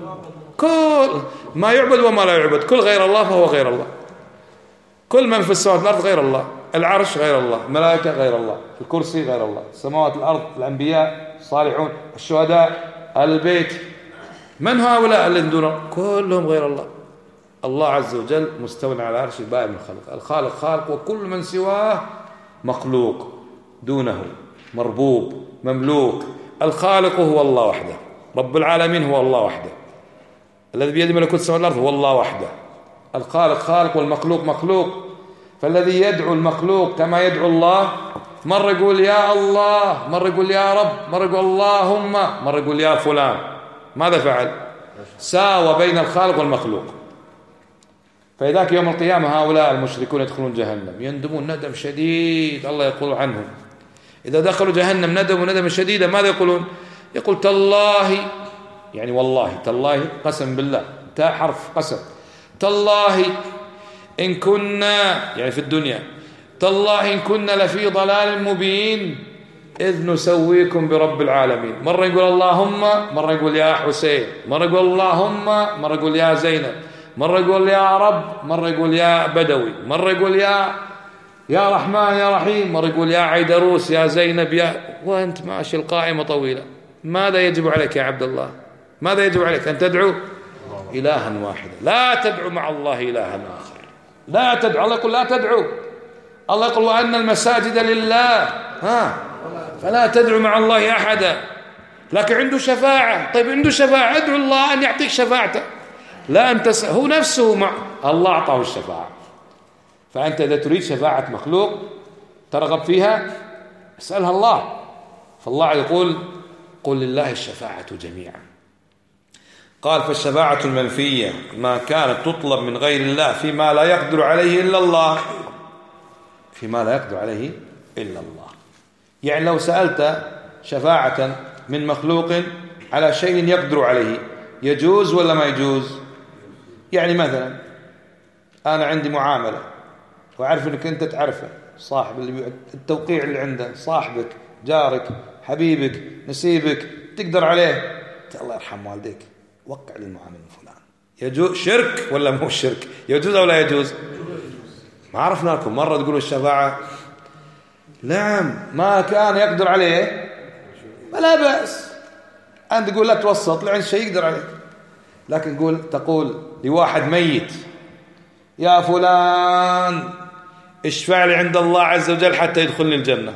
كل ما يعبد وما لا يعبد، كل غير الله فهو غير الله. كل من في السماوات والأرض غير الله، العرش غير الله، الملائكة غير الله، الكرسي غير الله، السماوات الأرض، الأنبياء، الصالحون، الشهداء، البيت. من هؤلاء الذين دونه؟ كلهم غير الله. الله عز وجل مستوى على العرش بائن من الخلق. الخالق خالق وكل من سواه مخلوق دونه، مربوب مملوك. الخالق هو الله وحده، رب العالمين هو الله وحده، الذي بيده ملكوت السماوات والأرض هو الله وحده. الخالق خالق والمخلوق مخلوق. فالذي يدعو المخلوق كما يدعو الله، مرة يقول يا الله، مرة يقول يا رب، مرة يقول اللهم، مرة يقول يا فلان. ماذا فعل؟ ساوى بين الخالق والمخلوق. فإذاك يوم القيامة هؤلاء المشركون يدخلون جهنم يندمون ندم شديد. الله يقول عنهم إذا دخلوا جهنم ندموا ندم شديدا. ماذا يقولون؟ يقول تالله، يعني والله، تالله قسم بالله، تاء حرف قسم، تالله إن كنا، يعني في الدنيا، تالله إن كنا لفي ضلال مبين إذ نسويكم برب العالمين. مرة يقول اللهم، مرة يقول يا حسين، مرة يقول اللهم، مرة يقول يا زينب، مرة يقول يا رب، مرة يقول يا بدوي، مرة يقول يا رحمن يا رحيم، مرة يقول يا عيدروس يا زينب يا، وأنت ماشي القائمة طويلة. ماذا يجب عليك يا عبد الله؟ ماذا يجب عليك؟ أن تدعو إلها واحدا، لا تدعو مع الله إلها آخر، لا تدعو. الله يقول لا تدعو، الله يقول وأن المساجد لله، فلا تدعو مع الله أحدا. لكن عنده شفاعة. طيب عنده شفاعة، ادعو الله أن يعطيك شفاعته، لا أنت هو نفسه مع الله أعطاه الشفاعة. فأنت إذا تريد شفاعة مخلوق ترغب فيها اسألها الله. فالله يقول قل لله الشفاعة جميعا. قال فالشفاعة المنفية ما كانت تطلب من غير الله فيما لا يقدر عليه إلا الله، فيما لا يقدر عليه إلا الله. يعني لو سألت شفاعة من مخلوق على شيء يقدر عليه يجوز ولا ما يجوز؟ يعني مثلا أنا عندي معاملة وأعرف أنك أنت تعرفه، صاحب التوقيع اللي عنده، صاحبك، جارك، حبيبك، نسيبك، تقدر عليه، الله يرحم والديك وقع لي المعاملة فلان. يجوز شرك ولا مو شرك؟ يجوز أو لا يجوز؟ ما عرفنا لكم مرة تقولوا الشفاعة نعم ما كان يقدر عليه فلا بأس أن تقول لا توسط لعند شيء يقدر عليه. لكن تقول لواحد ميت يا فلان اشفع لي عند الله عز وجل حتى يدخلني الجنة،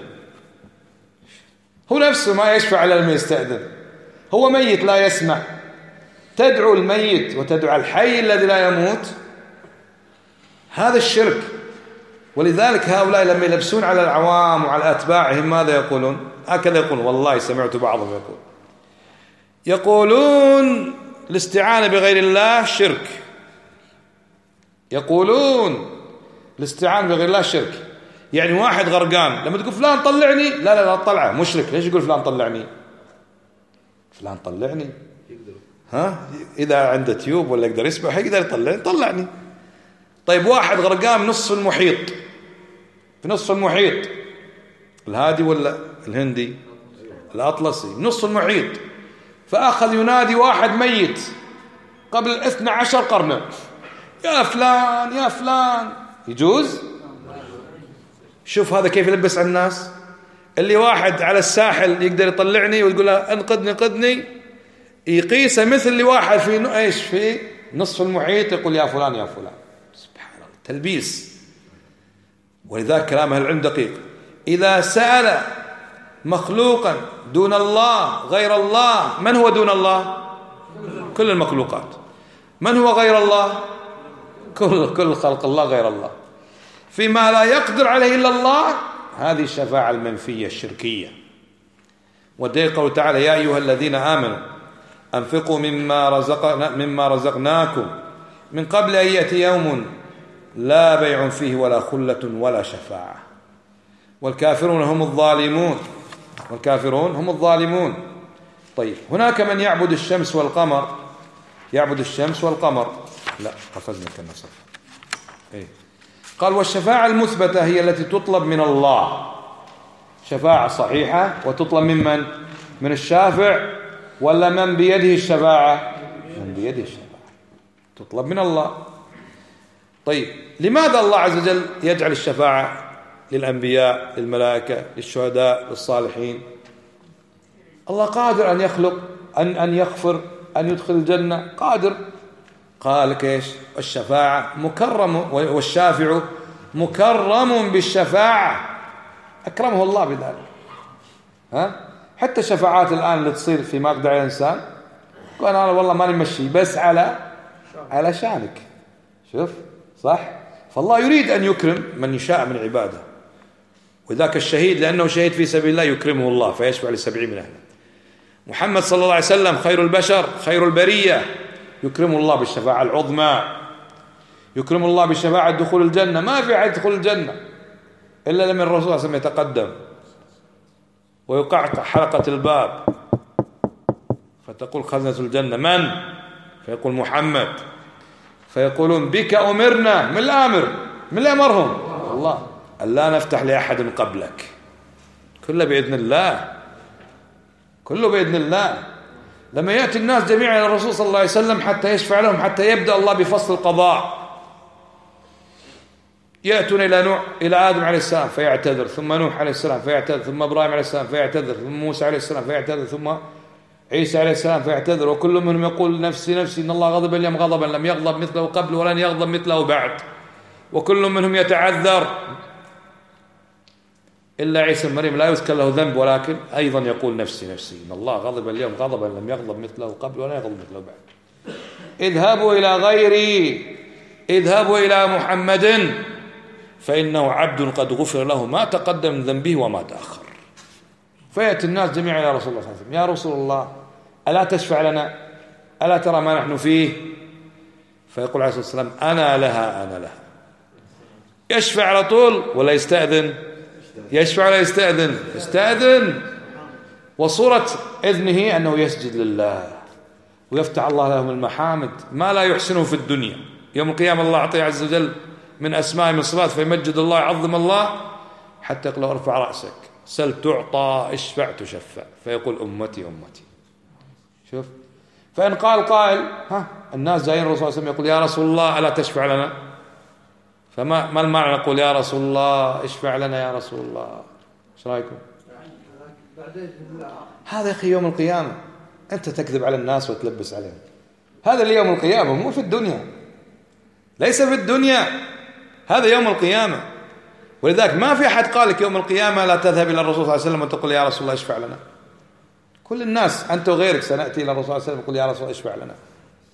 هو نفسه ما يشفع لما يستأذن، هو ميت لا يسمع. تدعو الميت وتدعو الحي الذي لا يموت، هذا الشرك. ولذلك هؤلاء لما يلبسون على العوام وعلى أتباعهم ماذا يقولون؟ هكذا يقولون، والله سمعت بعضهم يقولون الاستعانة بغير الله شرك. يقولون الاستعانة بغير الله شرك. يعني واحد غرقان لما تقول فلان طلعني، لا طلعه مشرك. ليش يقول فلان طلعني؟ فلان طلعني إذا عنده تيوب ولا يقدر يسبح يقدر طلعني. طيب واحد غرقان نصف المحيط، في نصف المحيط الهادي ولا الهندي الأطلسي، نصف المحيط، فأخذ ينادي واحد ميت قبل 12 قرنا يا فلان يا فلان، يجوز؟ شوف هذا كيف يلبس على الناس. اللي واحد على الساحل يقدر يطلعني ويقول له انقذني يقيسه مثل اللي واحد في نصف المحيط يقول يا فلان يا فلان. سبحان الله. تلبيس. ولذلك كلام أهل العلم دقيق. إذا سأل مخلوقا دون الله غير الله، من هو دون الله؟ كل المخلوقات. من هو غير الله؟ كل خلق الله غير الله. فيما لا يقدر عليه إلا الله، هذه الشفاعة المنفية الشركية. والدليل قوله تعالى: يا أيها الذين آمنوا أنفقوا مما رزقناكم من قبل أن يأتي يوم لا بيع فيه ولا خلة ولا شفاعة والكافرون هم الظالمون. طيب، هناك من يعبد الشمس والقمر. لا، قفزنا كنا صف. قال: والشفاعة المثبتة هي التي تطلب من الله، شفاعة صحيحة وتطلب من الشافع، ولا من بيده الشفاعة؟ من بيده الشفاعة، تطلب من الله. طيب، لماذا الله عز وجل يجعل الشفاعة للأنبياء، للملائكة، للشهداء، للصالحين؟ الله قادر أن يخلق، أن يغفر، أن يدخل الجنة، قادر. قال كيش؟ الشفاعة مكرم، والشافع مكرم بالشفاعة، أكرمه الله بذلك. حتى الشفاعات الآن اللي تصير في مقدع الإنسان، قال: أنا والله ماني مشي بس على شانك. شوف، صح؟ فالله يريد أن يكرم من يشاء من عباده. وذاك الشهيد لأنه شهيد في سبيل الله يكرمه الله فيشفع ل70 من أهله. محمد صلى الله عليه وسلم خير البشر، خير البرية، يكرمه الله بالشفاعة العظمى، يكرم الله بشفاعة دخول الجنة. ما في أحد يدخل الجنة إلا لما الرسول صلى الله عليه وسلم يتقدم ويقعقع حلقة الباب، فتقول خزنة الجنة: من؟ فيقول: محمد. فيقولون: بك أمرنا. من الآمر؟ من اللي أمرهم؟ الله. ألا نفتح لأحد قبلك. كله بإذن الله، كله بإذن الله. لما يأتي الناس جميعا إلى الرسول صلى الله عليه وسلم حتى يشفع لهم، حتى يبدأ الله بفصل القضاء، يأتون إلى آدم عليه السلام فيعتذر، ثم نوح عليه السلام فيعتذر، ثم إبراهيم عليه السلام فيعتذر، ثم موسى عليه السلام فيعتذر، ثم عيسى عليه السلام فيعتذر، وكل منهم يقول: نفسي نفسي، إن الله غضب اليوم غضبا لم يغضب مثله قبل ولن يغضب مثله بعد. وكل منهم يتعذر إلا عيسى مريم لا يذكر له ذنب، ولكن أيضا يقول: نفسي نفسي، إن الله غضب اليوم غضبا لم يغضب مثله قبل ولا يغضب مثله بعد. اذهبوا إلى غيري، اذهبوا إلى محمد فإنه عبد قد غفر له ما تقدم من ذنبه وما تأخر. فيأتي الناس جميعا إلى رسول الله صلى الله عليه وسلم: يا رسول الله، ألا تشفع لنا؟ ألا ترى ما نحن فيه؟ فيقول عليه الصلاة والسلام: أنا لها. يشفع على طول ولا يستأذن؟ يشفع ولا يستأذن؟ يستأذن. وصورة إذنه أنه يسجد لله ويفتح الله لهم المحامد ما لا يحسنه في الدنيا. يوم القيامة الله أعطيه عز وجل من أسماء من صفات، فيمجد الله، يعظم الله، حتى يقول: ارفع رأسك، سل تعطى، اشفع تشفع. فيقول: أمتي أمتي. شوف، فإن قال قائل: الناس جايين الرسول صلى الله عليه وسلم يقول: يا رسول الله ألا تشفع لنا؟ فما المعنى نقول: يا رسول الله اشفع لنا يا رسول الله؟ ايش رايكم؟ هذا يا اخي يوم القيامه، انت تكذب على الناس وتلبس عليهم. هذا اليوم القيامه، مو في الدنيا، ليس في الدنيا، هذا يوم القيامه. ولذلك ما في احد قال لك يوم القيامه لا تذهب الى الرسول صلى الله عليه وسلم وتقول: يا رسول الله اشفع لنا. كل الناس انت وغيرك سناتي الى الرسول صلى الله عليه وسلم يقول: يا رسول الله اشفع لنا.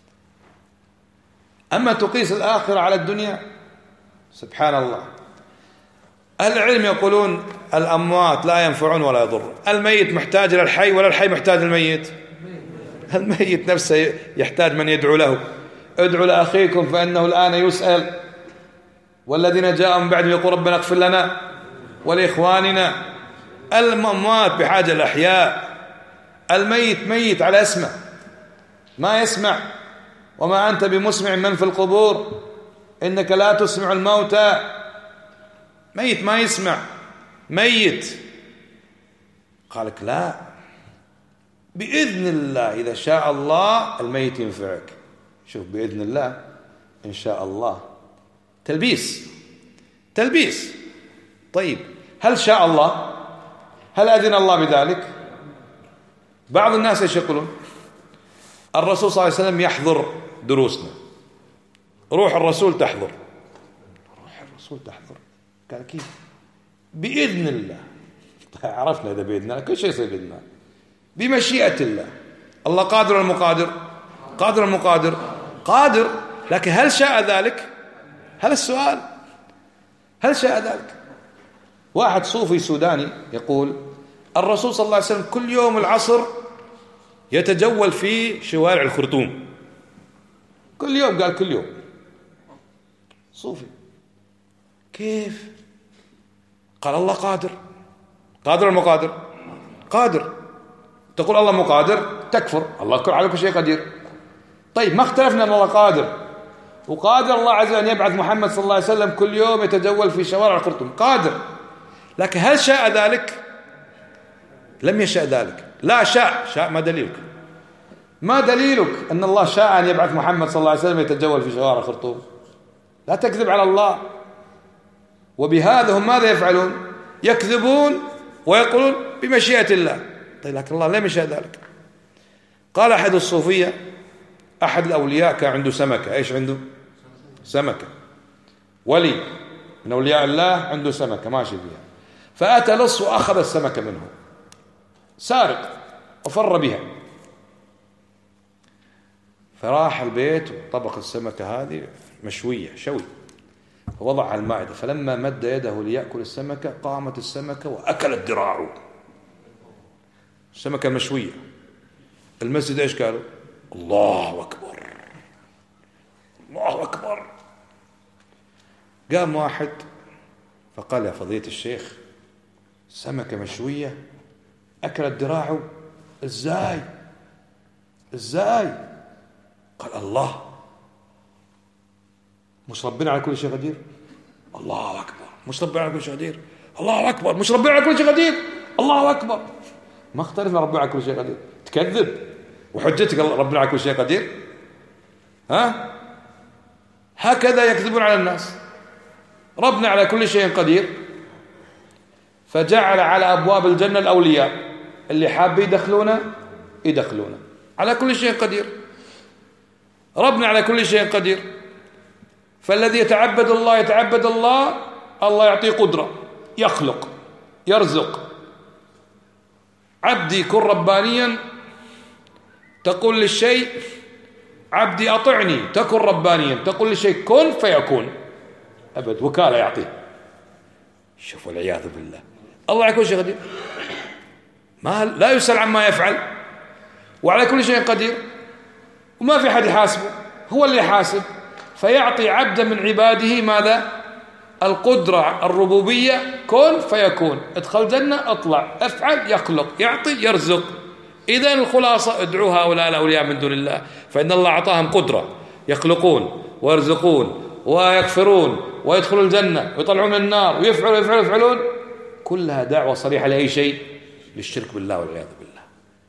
اما تقيس الاخره على الدنيا، سبحان الله. أهل العلم يقولون: الأموات لا ينفعون ولا يضرون. الميت محتاج إلى الحي ولا الحي محتاج الميت؟ الميت نفسه يحتاج من يدعو له. ادعوا لأخيكم فإنه الآن يسأل، والذين جاءوا من بعدهم يقول: ربنا اغفر لنا ولإخواننا. الأموات بحاجة الأحياء. الميت ميت على اسمه، ما يسمع. وما أنت بمسمع من في القبور إنك لا تسمع الموتى. ميت ما يسمع، ميت. قالك: لا، بإذن الله إذا شاء الله الميت ينفعك. شوف، بإذن الله، إن شاء الله، تلبيس. طيب، هل شاء الله؟ هل أذن الله بذلك؟ بعض الناس ايش يقولون؟ الرسول صلى الله عليه وسلم يحضر دروسنا، روح الرسول تحضر، الرسول تحضر. قال كيف؟ بإذن الله. عرفنا إذا بإذن الله كل شيء يصير بإذن الله، بمشيئة الله. الله قادر ولا مو قادر؟ قادر ولا مو قادر؟ قادر. لكن هل شاء ذلك؟ هل السؤال هل شاء ذلك؟ واحد صوفي سوداني يقول الرسول صلى الله عليه وسلم كل يوم العصر يتجول في شوارع الخرطوم، كل يوم. قال كل يوم. صوفي. كيف؟ قال الله قادر. قادر ولا مو قادر؟ قادر. تقول الله مو قادر تكفر، الله على كل شيء قدير. طيب ما اختلفنا ان الله قادر، وقادر الله عز وجل ان يبعث محمد صلى الله عليه وسلم كل يوم يتجول في شوارع الخرطوم، قادر. لكن هل شاء ذلك؟ لم يشاء ذلك. لا شاء. ما دليلك؟ ما دليلك ان الله شاء ان يبعث محمد صلى الله عليه وسلم يتجول في شوارع الخرطوم؟ لا تكذب على الله. وبهذا هم ماذا يفعلون؟ يكذبون ويقولون بمشيئة الله. طيب لكن الله لم يشاء ذلك. قال أحد الصوفية، أحد الأولياء كان عنده سمكة. إيش عنده؟ سمكة. ولي من أولياء الله عنده سمكة ماشي فيها، فأتى لص وأخذ السمكة منه، سارق، وفر بها. فراح البيت وطبخ السمكة هذه مشوية شوي، ووضعها على المائدة. فلما مد يده ليأكل السمكة قامت السمكة وأكلت ذراعه. السمكة مشوية. المسجد إيش قالوا؟ الله أكبر، الله أكبر. قام واحد فقال يا فضيلة الشيخ سمكة مشوية أكلت ذراعه، إزاي؟ قال الله، مش ربنا على كل شيء قدير؟ الله أكبر. مش ربنا على كل شيء قدير؟ الله أكبر. مش ربنا على كل شيء قدير؟ الله أكبر. ما اختلفنا ربنا على كل شيء قدير. تكذب وحجتك ربنا على كل شيء قدير؟ ها؟ هكذا يكذبون على الناس. ربنا على كل شيء قدير. فجعل على أبواب الجنة الأولياء اللي حاب يدخلونه على كل شيء قدير. ربنا على كل شيء قدير. فالذي يتعبد الله الله يعطيه قدرة، يخلق، يرزق. عبدي كن ربانيا تقول للشيء عبدي أطعني تكن ربانيا، تقول للشيء كن فيكون. أبد وكالة يعطيه. شوفوا العياذ بالله. الله على كل شيء قدير، لا يسأل عما يفعل، وعلى كل شيء قدير، وما في حد يحاسبه، هو اللي يحاسب. فيعطي عبدا من عباده ماذا؟ القدرة الربوبية، كن فيكون، ادخل جنة اطلع، افعل يخلق، يعطي يرزق. إذن الخلاصة ادعوا هؤلاء الأولياء من دون الله، فإن الله أعطاهم قدرة يخلقون ويرزقون ويكفرون ويدخلوا الجنة ويطلعون من النار ويفعلون. كلها دعوة صريحة لأي شيء؟ للشرك بالله والعياذ بالله.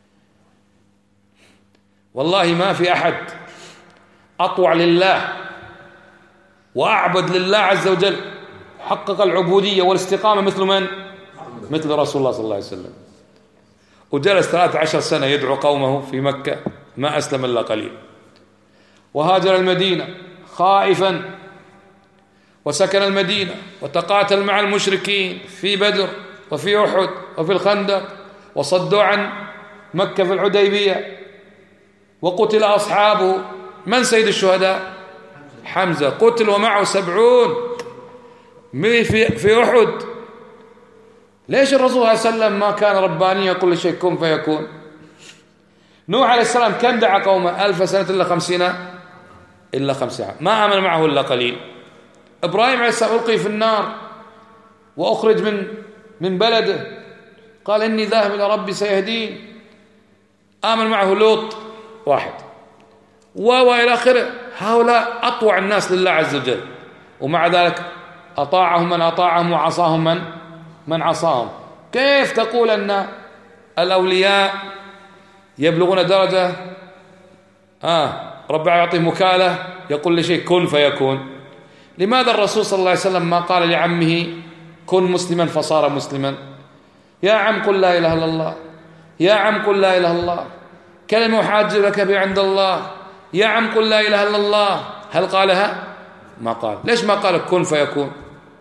والله ما في أحد أطوع لله وأعبد لله عز وجل حقق العبودية والاستقامة مثل من؟ مثل رسول الله صلى الله عليه وسلم. وجلس 13 سنة يدعو قومه في مكة، ما أسلم إلا قليل. وهاجر المدينة خائفا، وسكن المدينة وتقاتل مع المشركين في بدر وفي أحد وفي الخندق، وصدوا عن مكة في الحديبية، وقتل أصحابه. من سيد الشهداء؟ حمزة، قتل ومعه 70 في أحد. ليش الرسول صلى الله عليه وسلم ما كان ربانيا يقول لشيء كن فيكون؟ نوح عليه السلام كم دعا قومه؟ 1000 سنة إلا 50 عام، ما آمن معه إلا قليل. إبراهيم عليه السلام ألقي في النار وأخرج من بلده، قال إني ذاهب إلى ربي سيهدين. آمن معه لوط واحد، وإلى آخره. هؤلاء أطوع الناس لله عز وجل، ومع ذلك أطاعهم من أطاعهم وعصاهم من عصاهم. كيف تقول أن الأولياء يبلغون درجة ربنا يعطيه مكالة يقول لشيء كن فيكون؟ لماذا الرسول صلى الله عليه وسلم ما قال لعمه كن مسلما فصار مسلما؟ يا عم قل لا إله إلا الله، يا عم قل لا إله إلا الله، كلمة أحاج لك بها عند الله، يا عم قل لا إله إلا الله. هل قالها؟ ما قال. ليش ما قال كن فيكون؟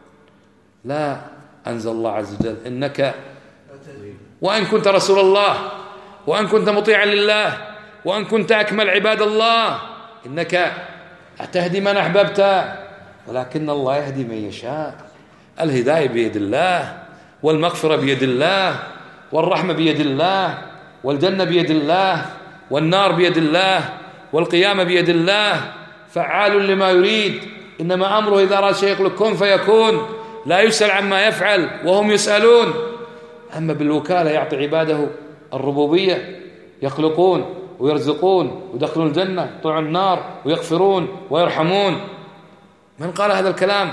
لا، أنزل الله عز وجل إنك وإن كنت رسول الله وإن كنت مطيعا لله وإن كنت أكمل عباد الله إنك تهدي من أحببت ولكن الله يهدي من يشاء. الهداية بيد الله، والمغفرة بيد الله، والرحمة بيد الله، والجنة بيد الله، والنار بيد الله، والقيامة بيد الله، فعال لما يريد. إنما أمره إذا أراد شيء يقول كن فيكون، لا يسأل عما يفعل وهم يسألون. أما بالوكالة يعطي عباده الربوبية، يخلقون ويرزقون ويدخلون الجنة ويطلعون النار ويغفرون ويرحمون. من قال هذا الكلام؟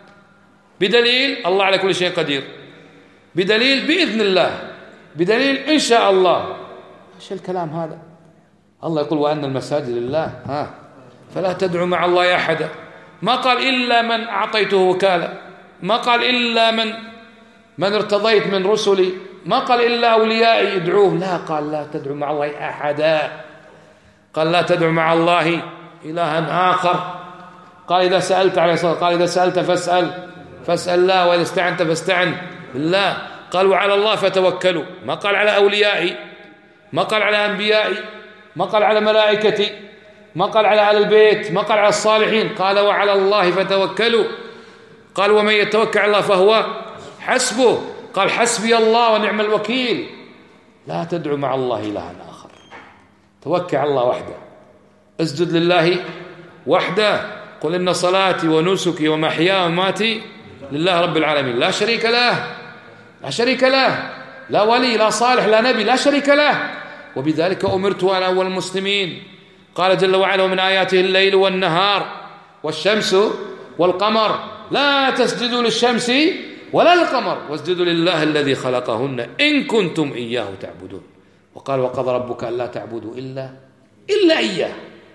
بدليل الله على كل شيء قدير، بدليل بإذن الله، بدليل إن شاء الله. إيش الكلام هذا؟ الله يقول وأن المساجد لله فلا تدعوا مع الله أحدا. ما قال إلا من أعطيته وكالة، ما قال إلا من ارتضيت من رسلي، ما قال إلا أوليائي يدعوه، لا، قال لا تدعوا مع الله أحدا، قال لا تدعوا مع الله إلها آخر. قال إذا سألت عليه الصلاة، قال إذا سألت فاسأل الله، وإذا استعنت فاستعن بالله. قال وعلى الله فتوكلوا، ما قال على أوليائي، ما قال على أنبيائي، ما قال على ملائكتي، ما قال على أهل البيت، ما قال على الصالحين، قال وعلى الله فتوكلوا. قال ومن يتوكل على الله فهو حسبه. قال حسبي الله ونعم الوكيل. لا تدعو مع الله إلها آخر، توكل على الله وحده، اسجد لله وحده. قل إن صلاتي ونسكي ومحياي ومماتي لله رب العالمين لا شريك له، لا شريك له، لا ولي لا صالح لا نبي، لا شريك له. وبذلك أمرت وأنا أول المسلمين. قال جل وعلا ومن آياته الليل والنهار والشمس والقمر لا تسجدوا للشمس ولا للقمر واسجدوا لله الذي خلقهن إن كنتم إياه تعبدون. وقال وقضى ربك ألا تعبدوا إلا إياه.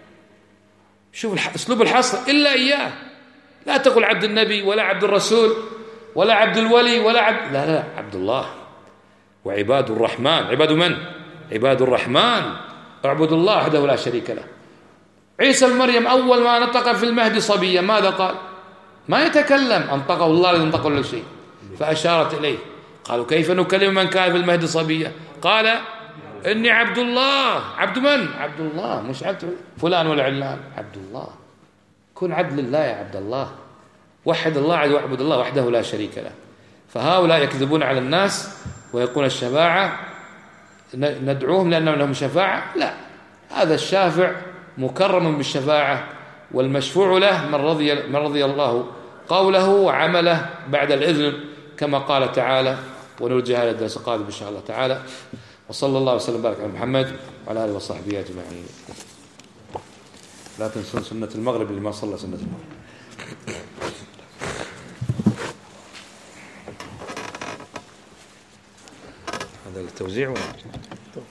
شوف أسلوب الحصر، إلا إياه. لا تقل عبد النبي ولا عبد الرسول ولا عبد الولي ولا عبد، لا، عبد الله. وعباد الرحمن، عباد من؟ عباد الرحمن. اعبدوا الله وحده لا شريك له. عيسى بن مريم أول ما نطق في المهد صبيا ماذا قال؟ ما يتكلم، أنطقه الله الذي أنطق كل شيء. فأشارت إليه، قالوا كيف نكلم من كان في المهد صبيا؟ قال إني عبد الله. عبد من؟ عبد الله، مش عبد فلان ولا علان، عبد الله. كن عبد لله يا عبد الله، وحد الله واعبد الله وحده لا شريك له. فهؤلاء يكذبون على الناس ويقول الشفاعة ندعوهم لأنهم لهم شفاعة. لا، هذا الشافع مكرم بالشفاعة، والمشفوع له من رضي الله قوله وعمله بعد الإذن كما قال تعالى. ونرجع هذا الدرس القادم إن شاء الله تعالى. وصلى الله وسلم وبارك على محمد وعلى آله وصحبه أجمعين. لا تنسون سنة المغرب اللي ما صلى سنة المغرب. هذا التوزيع ولا